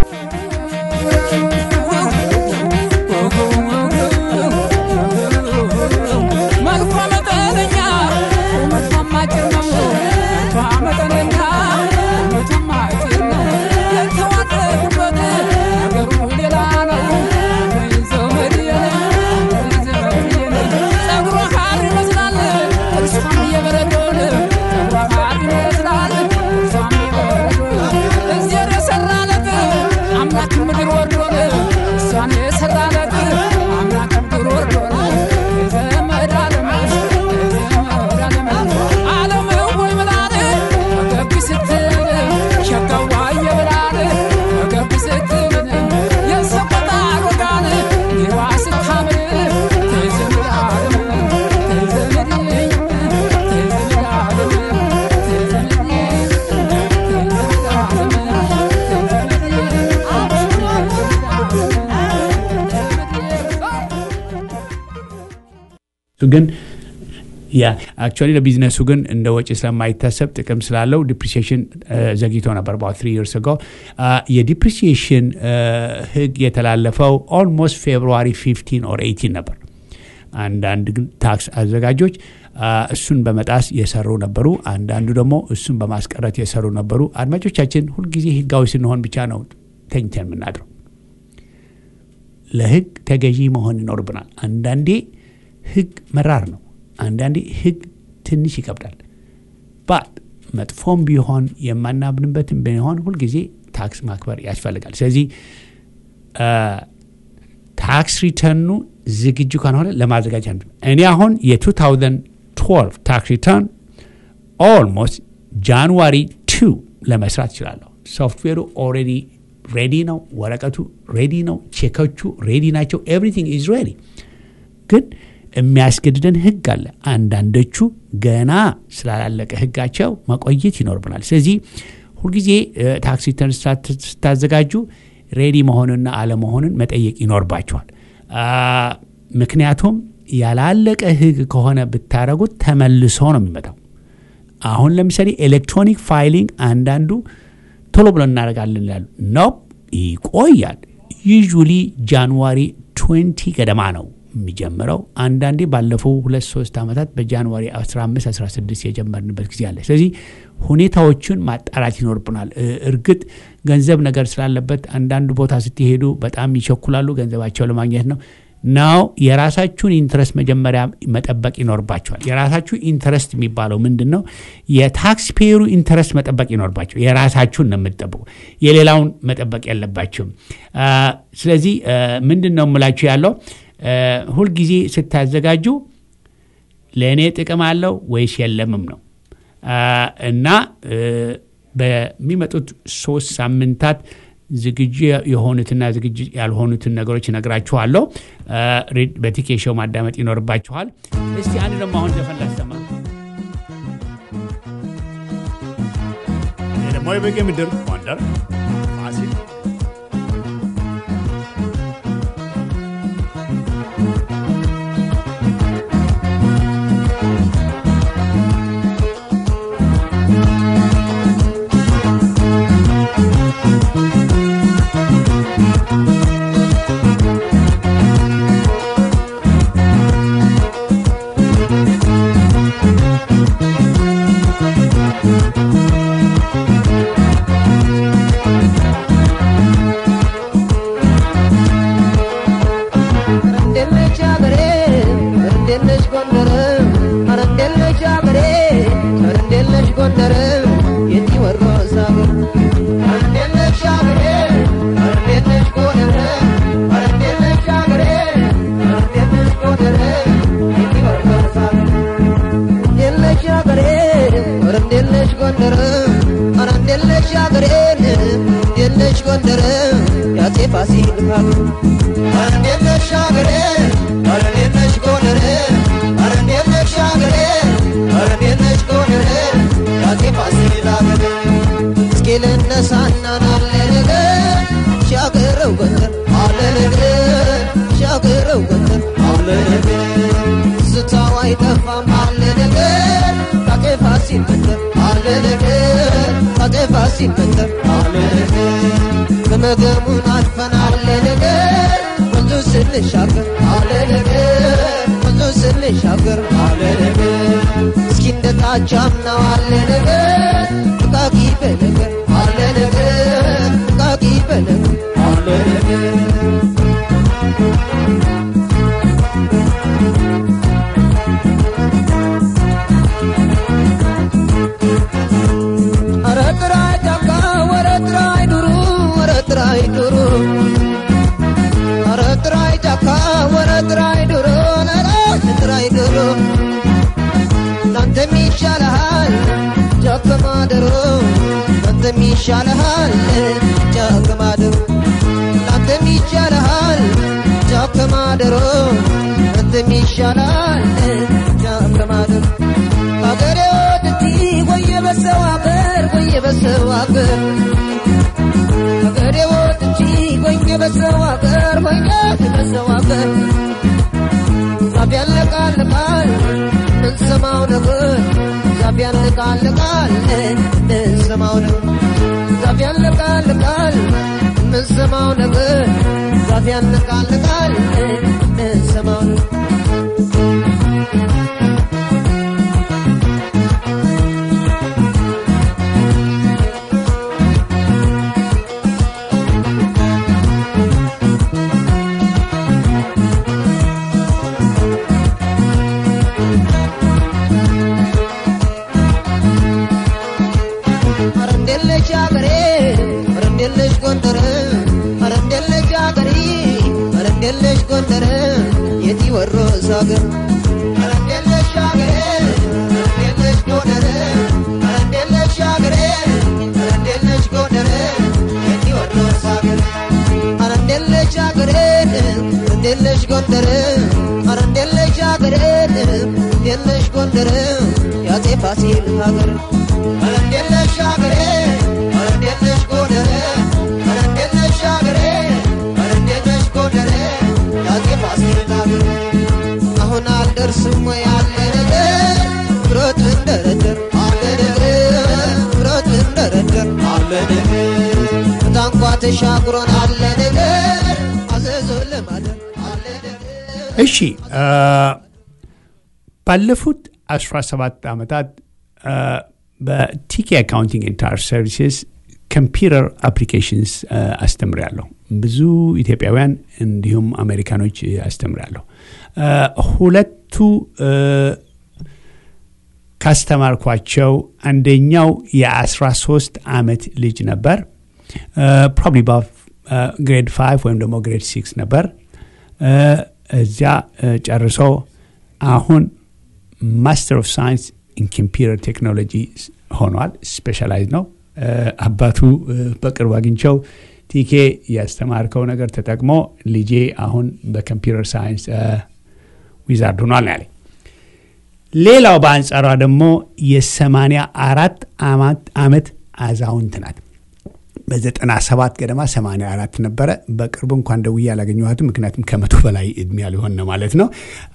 ግን ያ actually ለቢዝነሱ ግን እንደ ወጪ ስለማይታሰብ ጥቅም ስላለው ዲፕሪሲዬሽን ዘግይቶ ነበር about three years ago የዲፕሪሲዬሽን ህግ የተላለፈው almost February fifteenth or eighteenth ነበር አንዳንድ ታክስ አዘጋጆች እሱን በመጣስ የሰሩ ነበሩ አንዳንዱ ደግሞ እሱን በማስቀረት የሰሩ ነበሩ አድማጮቻችን ሁሉ ጊዜ ህጋዊ ስንሆን ብቻ ነው ተኝተን ምናድረው ለህግ ተገዢ መሆን ይኖርብናል። አንዳንዴ ህግ መራር ነው፣ አንዳንዴ ህግ ትንሽ ይከብዳል። ባት መጥፎም ቢሆን የማናምንበትም ቢሆን ሁልጊዜ ታክስ ማክበር ያስፈልጋል። ስለዚህ ታክስ ሪተርኑ ዝግጁ ካልሆነ ለማዘጋጀት እኔ አሁን የ2012 ታክስ ሪተርን ኦልሞስት ጃንዋሪ ቱ ለመስራት እችላለሁ። ሶፍትዌሩ ኦልሬዲ ሬዲ ነው፣ ወረቀቱ ሬዲ ነው፣ ቼኮቹ ሬዲ ናቸው። ኤቭሪቲንግ ኢዝ ሬዲ። ግን የሚያስገድደን ህግ አለ። አንዳንዶቹ ገና ስላላለቀ ህጋቸው መቆየት ይኖርብናል። ስለዚህ ሁልጊዜ ታክስ ሪተርን ስታዘጋጁ ሬዲ መሆንና አለመሆንን መጠየቅ ይኖርባቸዋል። ምክንያቱም ያላለቀ ህግ ከሆነ ብታረጉት ተመልሶ ነው የሚመጣው። አሁን ለምሳሌ ኤሌክትሮኒክ ፋይሊንግ አንዳንዱ ቶሎ ብሎ እናደርጋለን ይላሉ። ኖ ይቆያል። ዩዥዋሊ ጃንዋሪ ትዌንቲ ገደማ ነው የሚጀምረው። አንዳንዴ ባለፈው ሁለት ሶስት ዓመታት በጃንዋሪ አስራ አምስት አስራ ስድስት የጀመርንበት ጊዜ አለ። ስለዚህ ሁኔታዎቹን ማጣራት ይኖርብናል። እርግጥ ገንዘብ ነገር ስላለበት አንዳንድ ቦታ ስትሄዱ በጣም ይቸኩላሉ፣ ገንዘባቸው ለማግኘት ነው ነው የራሳችሁን ኢንትረስት መጀመሪያ መጠበቅ ይኖርባቸዋል። የራሳችሁ ኢንትረስት የሚባለው ምንድነው? የታክስ ፔየሩ ኢንትረስት መጠበቅ ይኖርባቸው። የራሳችሁን ነው የምትጠብቁ፣ የሌላውን መጠበቅ የለባችሁም። ስለዚህ ምንድነው የምላችሁ ያለው ሁልጊዜ ስታዘጋጁ ለእኔ ጥቅም አለው ወይስ የለምም ነው። እና በሚመጡት ሶስት ሳምንታት ዝግጁ የሆኑትና ዝግጁ ያልሆኑትን ነገሮች እነግራችኋለሁ። በቲኬ ሾው ማዳመጥ ይኖርባችኋል። እስቲ አንድ ደግሞ አሁን ዘፈን ላሰማ። ደግሞ የበጌ ምድር ወንደር ፋሲል የቲወሮስ ሀገር አረንደለሽ ሀገሬ አረንደለሽ ጎንደር አረንደለሽ ሀገሬ አረንደለሽ ጎንደር የቲወሮስ ሀገር አረንደለሽ ሀገሬ አረንደለሽ ጎንደር አረንደለሽ ሀገሬ አረንደለሽ ጎንደር ያጼ ፋሲል ሀገር አረንደለሽ ሀገሬ አረንደለሽ ጎንደር አረንደለሽ ሀገሬ አረንደለሽ ጎንደር ያጼ ፋሲል ሀገር አሁን አልደርስም ያለ ነገር ብሮት እንደረደር አለ ነገር ብሮት እንደረደር አለ ነገር ታንኳ ተሻግሮን አለ ነገር አዘዞ ለማደር አለ ነገር እሺ ባለፉት አስራ ሰባት ዓመታት በቲኬ አካውንቲንግ ኤንድ ታክስ ሰርቪስስ ኮምፒውተር አፕሊኬሽንስ አስተምራለሁ ብዙ ኢትዮጵያውያን እንዲሁም አሜሪካኖች አስተምራለሁ ሁለቱ ካስተማርኳቸው አንደኛው የ13 ዓመት ልጅ ነበር ፕሮባብሊ በግሬድ ፋይቭ ወይም ደግሞ ግሬድ ሲክስ ነበር እዚያ ጨርሶ አሁን ማስተር ኦፍ ሳይንስ ኢን ኮምፒውተር ቴክኖሎጂ ሆኗል ስፔሻላይዝ ነው አባቱ በቅርብ አግኝቸው ቲኬ ያስተማርከው ነገር ተጠቅሞ ልጄ አሁን በኮምፒውተር ሳይንስ ዊዛርድ ሆኗል ያለ ሌላው በአንጻሯ ደግሞ የሰማንያ አራት ዓመት አዛውንት ናት በዘጠና ሰባት ገደማ ሰማንያ አራት ነበረ በቅርቡ እንኳን ደውዬ አላገኘኋትም ምክንያቱም ከመቶ በላይ እድሜ ያልሆነ ነው ማለት ነው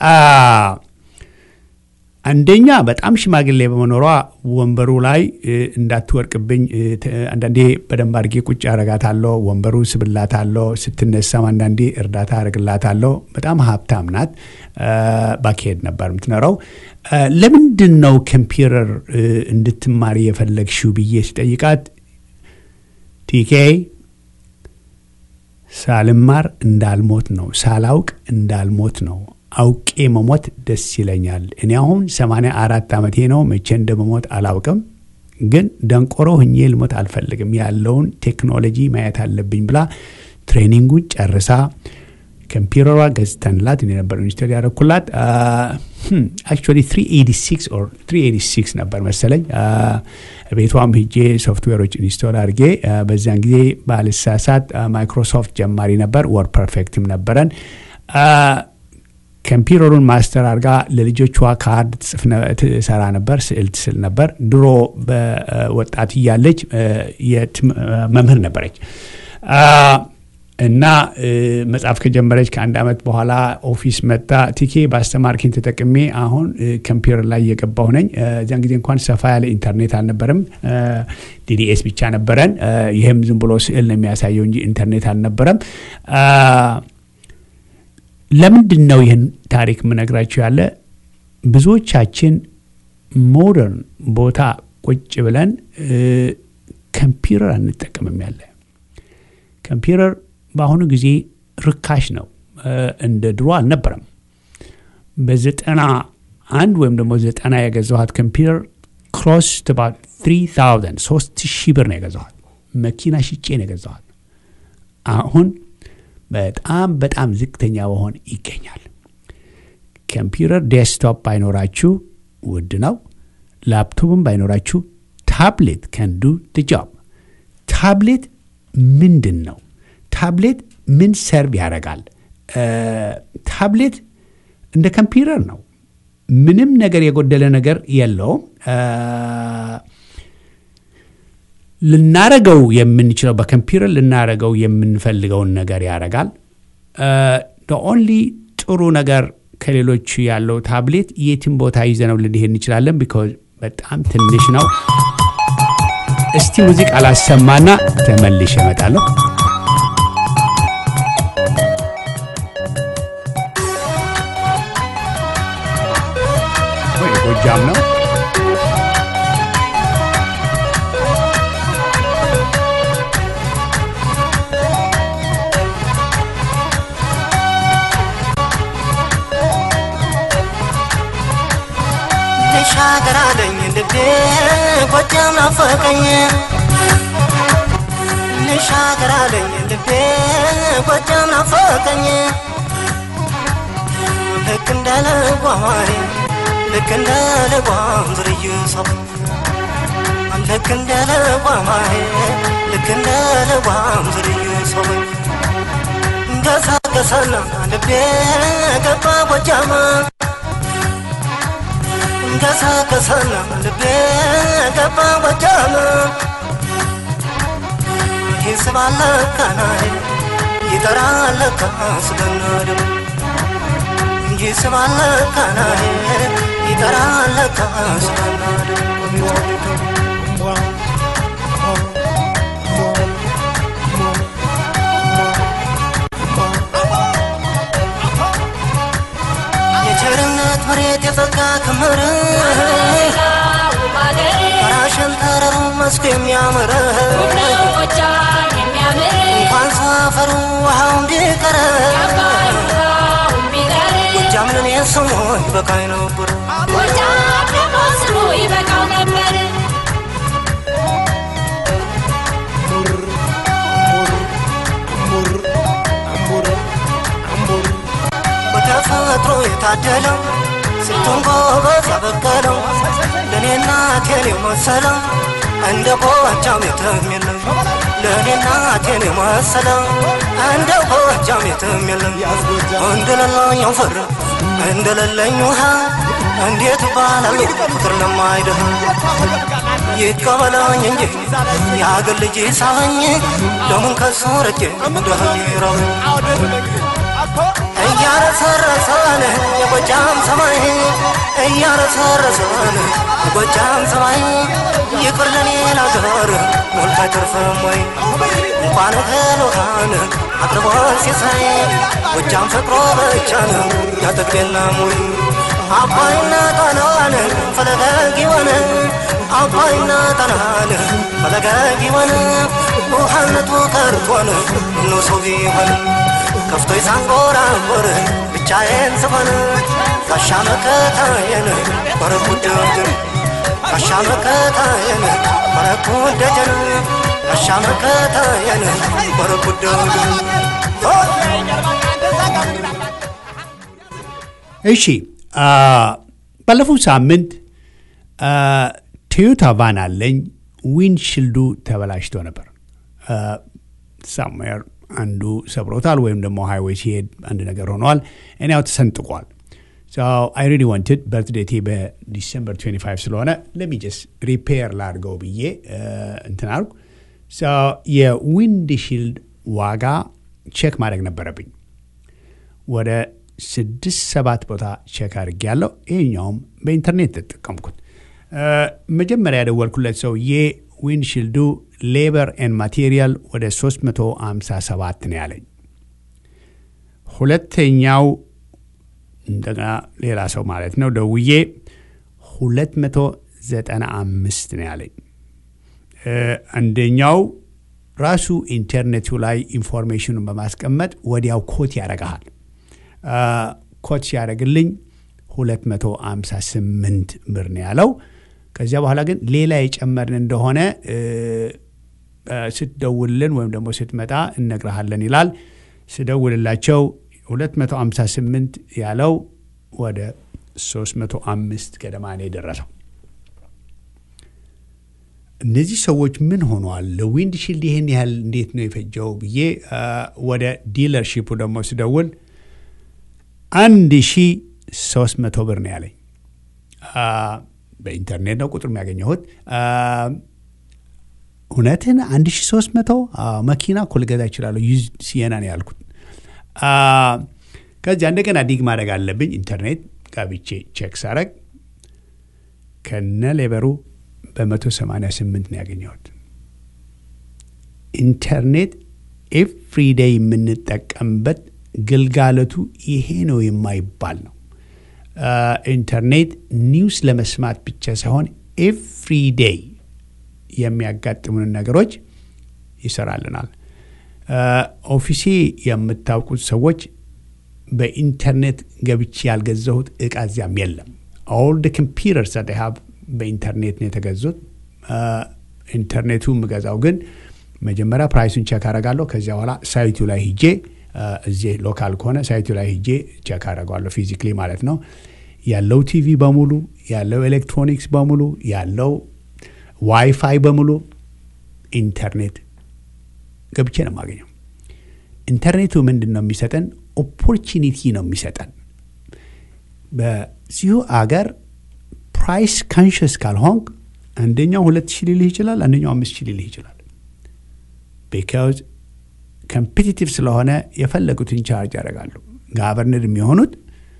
አንደኛ በጣም ሽማግሌ በመኖሯ ወንበሩ ላይ እንዳትወርቅብኝ አንዳንዴ በደንብ አድርጌ ቁጭ አረጋታለሁ ወንበሩ ስብላታለሁ ስትነሳም አንዳንዴ እርዳታ አረግላታለሁ በጣም ሀብታም ናት ባኬድ ነበር የምትኖረው ለምንድን ነው ኮምፒውተር እንድትማሪ የፈለግሽው ብዬ ሲጠይቃት ቲኬ ሳልማር እንዳልሞት ነው ሳላውቅ እንዳልሞት ነው አውቄ መሞት ደስ ይለኛል እኔ አሁን ሰማንያ አራት ዓመቴ ነው መቼ እንደመሞት አላውቅም ግን ደንቆሮ ሆኜ ልሞት አልፈልግም ያለውን ቴክኖሎጂ ማየት አለብኝ ብላ ትሬኒንጉን ጨርሳ ኮምፒውተሯ ገዝተንላት እኔ ነበር ኢንስቶል ያደረኩላት actually three eighty-six or three eighty-six ነበር መሰለኝ ቤቷም ሄጄ ሶፍትዌሮች ኢንስቶል አድርጌ በዛን ጊዜ ባልሳሳት ማይክሮሶፍት ጀማሪ ነበር ወርድ ፐርፌክትም ነበረን ኮምፒውተሩን ማስተር አርጋ ለልጆቿ ካርድ ትሰራ ነበር ስዕል ትስል ነበር ድሮ በወጣት እያለች መምህር ነበረች እና መጽሐፍ ከጀመረች ከአንድ አመት በኋላ ኦፊስ መጣ ቲኬ ባስተማርኪን ተጠቅሜ አሁን ኮምፒውተር ላይ የገባው ነኝ ዛን ጊዜ እንኳን ሰፋ ያለ ኢንተርኔት አልነበረም ዲዲኤስ ብቻ ነበረን ይሄም ዝም ብሎ ስዕል ነው የሚያሳየው እንጂ ኢንተርኔት አልነበረም ለምንድን ነው ይሄን ታሪክ ምነግራችሁ ያለ ብዙዎቻችን ሞደርን ቦታ ቁጭ ብለን ኮምፒውተር አንጠቀምም ያለ ኮምፒውተር በአሁኑ ጊዜ ርካሽ ነው እንደ ድሮ አልነበረም በዘጠና አንድ ወይም ደግሞ ዘጠና የገዛኋት ኮምፒውተር ክሮስ about three thousand ሶስት ሺህ ብር ነው የገዛኋት መኪና ሽጬ ነው የገዛኋት አሁን በጣም በጣም ዝቅተኛ በሆን ይገኛል ኮምፒውተር ዴስክቶፕ ባይኖራችሁ ውድ ነው ላፕቶፕም ባይኖራችሁ ታብሌት can do the job ታብሌት ምንድን ነው ታብሌት ምን ሰርቭ ያደርጋል ታብሌት እንደ ኮምፒውተር ነው ምንም ነገር የጎደለ ነገር የለውም ልናረጋው የምንችለው በኮምፒውተር ልናረጋው የምንፈልገውን ነገር ያደርጋል the only ጥሩ ነገር ከሌሎች ያለው ታብሌት የትም ቦታ ይዘነው ልንሄድ እንችላለን because በጣም ትንሽ ነው እስቲ ሙዚቃ ላሰማና ተመልሼ እመጣለሁ ወይ ጎጃም ነው ሻገራለኝ ልቤ ጎጃም ናፈቀኝ ልሻገራለኝ ልቤ ጎጃም ናፈቀኝ ልክ እንደ ልጓማይ ልክ እንደ ልጓም ዝርዩ ሰው ልክ እንደ ልጓማይ ልክ እንደ ልጓም ዝርዩ ሰው ገሰገሰና ልቤ ገባ ጎጃም ገሰገሰና ልቤ ገባ ጎጃም ይስባል ከናይ ይጠራል ከስለናደም ይስባል ከናይ ይጠራል ከስለናደም የቸርነት መሬት የጸጋ ክምር ራሽን ተራሩ መስክ የሚያምር እንኳን ሰፈሩ ውሃው እንዲቀር ጎጃም ለኔ ስሙ ይበቃኝ ነበር ጎጃም ደግሞ ስሙ ይበቃው ነበር በተፈጥሮ የታደለው ስንቱን ጎበዝ ያበቀለው ለእኔና ቴን የመሰለው እንደ ጎጃም የትም የለም ለእኔና ቴን የመሰለው እንደ ጎጃም የትም የለም እንደሌለኝ አፈር እንደሌለኝ ውሃ እንዴት ባላሉ ፍቅር ለማይደህ ይቀበለኝ እንጂ የአገር ልጅ ሳበኝ ደሙን ከሱ ረቄ እንደህኝ ረብ እያረሰረሰን የጎጃም ሰማይ እያረሰረሰን የጎጃም ሰማይ ይቅር ለኔ ላገር ሞልታ አይተርፍም ወይ እንኳን እህል ውሃን አቅርቦ ሲሳይ ጎጃም ፍቅሮ ብቻ ነው ያጠግቤላም ወይ አባይና ጣናን ፈለገግ ይሆን አባይና ጣናን ፈለገግ ይሆን ውሃነቱ ቀርቶን እኖ ሰው ቢሆን ከፍቶይ ሳንጎራጎር ብቻዬን ስሆን ጋሻ መከታዬን በረኩት ደጀን ጋሻ መከታዬን በረኩት ደጀን ጋሻ መከታዬን በረኩት ደጀን እሺ ባለፈው ሳምንት ቶዮታ ቫን አለኝ ዊንድሺልዱ ተበላሽቶ ነበር ሳምዌር አንዱ ሰብሮታል ወይም ደግሞ ሃይዌይ ሲሄድ አንድ ነገር ሆኗል እኔው ተሰንጥቋል so I really wanted birthday በዲሴምበር twenty-fifth ስለሆነ let me just repair ላድርገው ብዬ እንትን አልኩ so የዊንድሺልድ ዋጋ ቼክ ማድረግ ነበረብኝ ወደ ስድስት ሰባት ቦታ ቼክ አድርጌያለሁ ይሄኛውም በኢንተርኔት ተጠቀምኩት መጀመሪያ ያደወልኩለት ሰው የዊንድሺልዱ ሌበር ኤንድ ማቴሪያል ወደ ሶስት መቶ ሃምሳ ሰባት ነው ያለኝ ሁለተኛው እንደገና ሌላ ሰው ማለት ነው ደውዬ ሁለት መቶ ዘጠና አምስት ነው ያለኝ አንደኛው ራሱ ኢንተርኔቱ ላይ ኢንፎርሜሽኑን በማስቀመጥ ወዲያው ኮት ያደርጋል ኮት ሲያደርግልኝ ሁለት መቶ ሃምሳ ስምንት ብር ነው ያለው ከዚያ በኋላ ግን ሌላ የጨመርን እንደሆነ ስትደውልን ወይም ደግሞ ስትመጣ እነግርሃለን ይላል ስደውልላቸው ሁለት መቶ ሃምሳ ስምንት ያለው ወደ ሶስት መቶ አምስት ገደማ ነው የደረሰው እነዚህ ሰዎች ምን ሆነዋል ለዊንድሺልድ ይሄን ያህል እንዴት ነው የፈጀው ብዬ ወደ ዲለርሺፑ ደግሞ ስደውል አንድ ሺህ ሶስት መቶ ብር ነው ያለኝ በኢንተርኔት ነው ቁጥር የሚያገኘሁት እውነትን አንድ ሺህ ሶስት መቶ መኪና እኮ ልገዛ እችላለሁ ዩዝ ሲየና ነው ያልኩት ከዚያ እንደገና ዲግ ማድረግ አለብኝ ኢንተርኔት ጋብቼ ቼክ ሳረግ ከነ ሌበሩ በመቶ ሰማንያ ስምንት ነው ያገኘሁት ኢንተርኔት ኤቭሪ ዴይ የምንጠቀምበት ግልጋሎቱ ይሄ ነው የማይባል ነው ኢንተርኔት ኒውስ ለመስማት ብቻ ሳይሆን ኤቭሪ ዴይ የሚያጋጥሙን ነገሮች ይሰራልናል ኦፊሴ የምታውቁት ሰዎች በኢንተርኔት ገብቼ ያልገዛሁት እቃ እዚያም የለም all the computers that I have በኢንተርኔት ነው የተገዙት ኢንተርኔቱ ምገዛው ግን መጀመሪያ ፕራይሱን ቼክ አደርጋለሁ ከዚያ በኋላ ሳይቱ ላይ ሄጄ እዚህ ሎካል ከሆነ ሳይቱ ላይ ሄጄ ቼክ አደርገዋለሁ ፊዚክሊ ማለት ነው። ያለው ቲቪ በሙሉ ያለው ኤሌክትሮኒክስ በሙሉ ያለው ዋይፋይ በሙሉ ኢንተርኔት ገብቼ ነው የማገኘው። ኢንተርኔቱ ምንድን ነው የሚሰጠን? ኦፖርቹኒቲ ነው የሚሰጠን። በዚሁ አገር ፕራይስ ካንሽስ ካልሆንክ አንደኛው ሁለት ሺህ ሊልህ ይችላል፣ አንደኛው አምስት ሺህ ሊልህ ይችላል። ቢካዝ ኮምፒቲቲቭ ስለሆነ የፈለጉትን ቻርጅ ያደርጋሉ። ጋቨርነር የሚሆኑት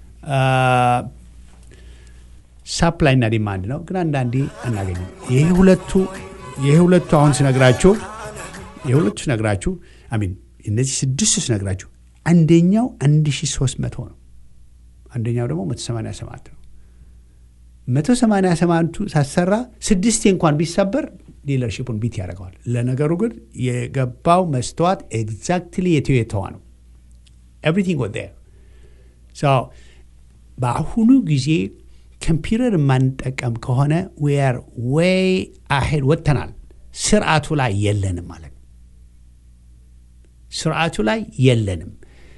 ሳፕላይ እና ዲማንድ ነው፣ ግን አንዳንዴ አናገኝም። ይሄ ሁለቱ ይሄ ሁለቱ አሁን ስነግራችሁ ይሄ ሁለቱ ስነግራችሁ አሚን እነዚህ ስድስቱ ስነግራችሁ አንደኛው አንድ ሺህ ሦስት መቶ ነው፣ አንደኛው ደግሞ መቶ ሰማንያ ሰባት ነው። መቶ ሰማንያ ሰባቱ ሳሰራ ስድስቴ እንኳን ቢሰበር ዲለርሺፑን ቢት ያደርገዋል። ለነገሩ ግን የገባው መስተዋት ኤግዛክትሊ የትዌተዋ ነው። ኤቭሪቲንግ ወደ ሶ በአሁኑ ጊዜ ኮምፒውተር የማንጠቀም ከሆነ ዊ አር ዌይ አሄድ ወጥተናል። ስርዓቱ ላይ የለንም ማለት ነው። ስርዓቱ ላይ የለንም።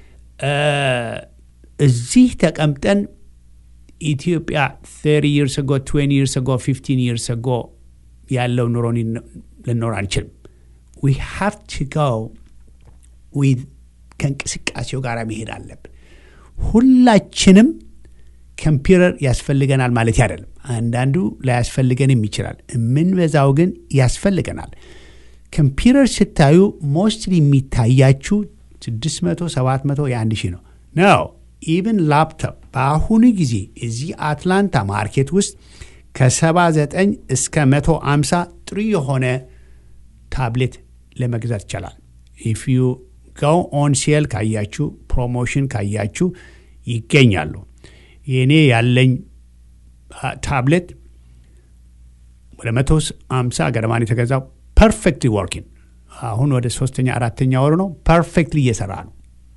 እዚህ ተቀምጠን ኢትዮጵያ thirty years ago, twenty years ago, fifteen years ago ያለው ኑሮ ልንኖር አንችልም። we have to go with ከእንቅስቃሴው ጋር መሄድ አለብን። ሁላችንም ኮምፒውተር ያስፈልገናል ማለት አይደለም። አንዳንዱ ላያስፈልገንም ይችላል። የምንበዛው ግን ያስፈልገናል። ኮምፒውተር ስታዩ ሞስትሊ የሚታያችሁ ስድስት መቶ ሰባት መቶ የአንድ ሺህ ነው ነው ኢቨን ላፕቶፕ በአሁኑ ጊዜ እዚህ አትላንታ ማርኬት ውስጥ ከሰባ ዘጠኝ እስከ መቶ አምሳ ጥሩ የሆነ ታብሌት ለመግዛት ይቻላል። ኢፍ ዩ ጎ ኦን ሴል ካያችሁ ፕሮሞሽን ካያችሁ ይገኛሉ። የኔ ያለኝ ታብሌት ወደ መቶ አምሳ ገደማን የተገዛው ፐርፌክትሊ ወርኪንግ አሁን ወደ ሶስተኛ አራተኛ ወሩ ነው። ፐርፌክትሊ እየሰራ ነው።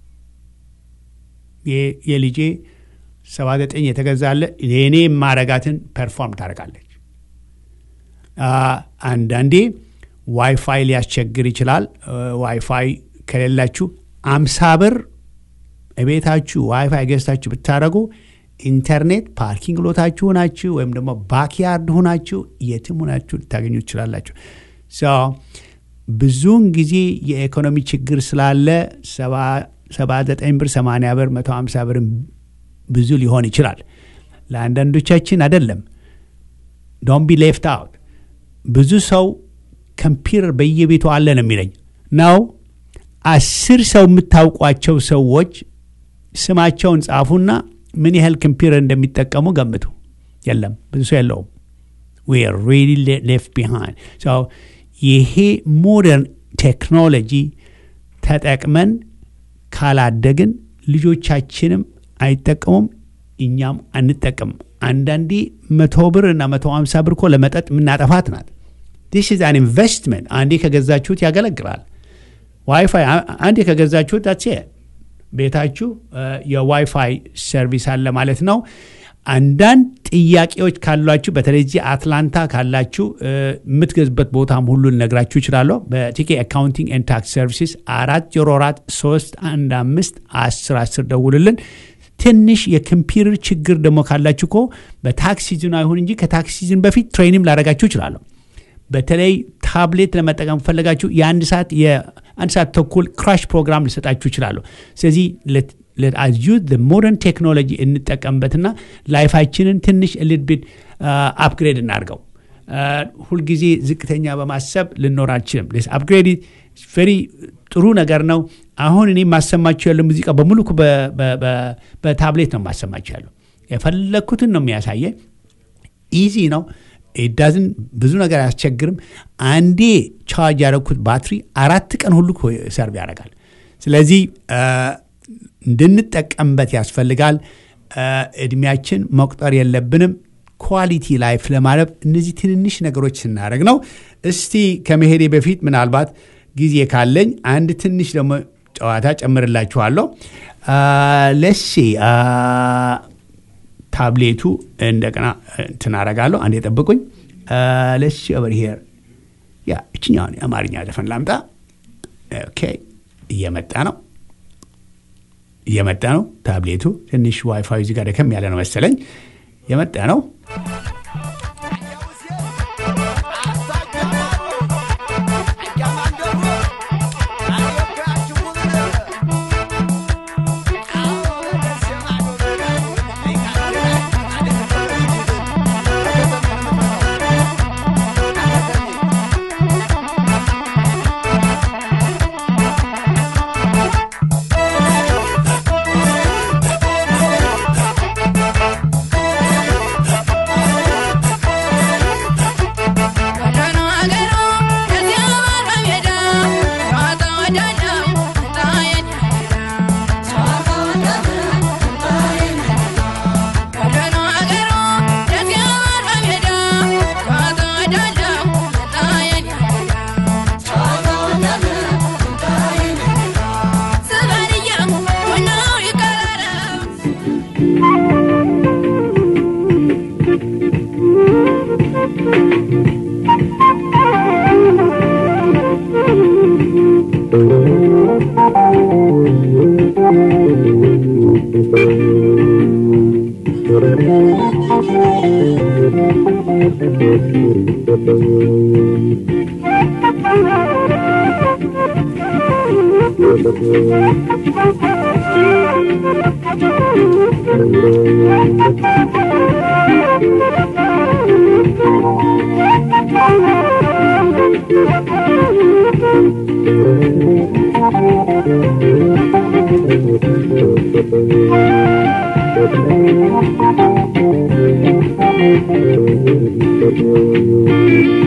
የልጄ ሰባ ዘጠኝ የተገዛለ የኔ ማረጋትን ፐርፎርም ታደርጋለች። አንዳንዴ ዋይፋይ ሊያስቸግር ይችላል። ዋይፋይ ከሌላችሁ አምሳ ብር እቤታችሁ ዋይፋይ ገዝታችሁ ብታደርጉ ኢንተርኔት ፓርኪንግ ሎታችሁ ናችሁ ወይም ደግሞ ባክያርድ ሆናችሁ የትም ሆናችሁ ልታገኙ ትችላላችሁ። ሶ ብዙውን ጊዜ የኢኮኖሚ ችግር ስላለ ሰባ ዘጠኝ ብር ሰማንያ ብር መቶ አምሳ ብር ብዙ ሊሆን ይችላል። ለአንዳንዶቻችን አይደለም። ዶንት ቢ ሌፍት አውት። ብዙ ሰው ኮምፒውተር በየቤቱ አለ ነው የሚለኝ ነው። አስር ሰው የምታውቋቸው ሰዎች ስማቸውን ጻፉና ምን ያህል ኮምፒውተር እንደሚጠቀሙ ገምቱ። የለም፣ ብዙ ሰው የለውም። we are really left behind. so ይሄ ሞደርን ቴክኖሎጂ ተጠቅመን ካላደግን ልጆቻችንም አይጠቀሙም፣ እኛም አንጠቀም። አንዳንዴ መቶ ብር እና መቶ አምሳ ብር እኮ ለመጠጥ የምናጠፋት ናት። this is an investment. አንዴ ከገዛችሁት ያገለግላል። ዋይፋይ አንዴ ከገዛችሁት that's it። ቤታችሁ የዋይፋይ ሰርቪስ አለ ማለት ነው። አንዳንድ ጥያቄዎች ካሏችሁ በተለይ አትላንታ ካላችሁ የምትገዙበት ቦታም ሁሉ ልነግራችሁ እችላለሁ። በቲኬ አካውንቲንግ ኤንድ ታክስ ሰርቪስስ አራት ዜሮ አራት ሶስት አንድ አምስት አስር አስር ደውሉልን። ትንሽ የኮምፒውተር ችግር ደግሞ ካላችሁ እኮ በታክስ ሲዝን አይሁን እንጂ ከታክስ ሲዝን በፊት ትሬኒንግ ላደርጋችሁ እችላለሁ። በተለይ ታብሌት ለመጠቀም ፈለጋችሁ የአንድ ሰዓት የአንድ ሰዓት ተኩል ክራሽ ፕሮግራም ልሰጣችሁ እችላለሁ። ስለዚህ let us use the modern technology እንጠቀምበትና ላይፋችንን ትንሽ a little bit upgrade እናድርገው። ሁልጊዜ ዝቅተኛ በማሰብ ልኖር አልችልም። let's upgrade it. It's very ጥሩ ነገር ነው። አሁን እኔ ማሰማችሁ ያለው ሙዚቃ በሙሉ በታብሌት ነው ማሰማችሁ ያለው። የፈለኩትን ነው የሚያሳየ። ኢዚ ነው። it doesn't ብዙ ነገር አያስቸግርም። አንዴ ቻርጅ ያደረኩት ባትሪ አራት ቀን ሁሉ ሰርቭ ያደርጋል። ስለዚህ እንድንጠቀምበት ያስፈልጋል። እድሜያችን መቁጠር የለብንም። ኳሊቲ ላይፍ ለማለብ እነዚህ ትንንሽ ነገሮች ስናደርግ ነው። እስቲ ከመሄዴ በፊት ምናልባት ጊዜ ካለኝ አንድ ትንሽ ደግሞ ጨዋታ ጨምርላችኋለሁ። ለሲ ታብሌቱ እንደገና ትናረጋለሁ። አንዴ ጠብቁኝ። ለሲ ኦቨር ሂር ያ እቺኛው የአማርኛ ዘፈን ላምጣ። ኦኬ እየመጣ ነው። እየመጣ ነው። ታብሌቱ ትንሽ ዋይፋይ እዚህ ጋር ደከም ያለ ነው መሰለኝ እየመጣ ነው። Thank you.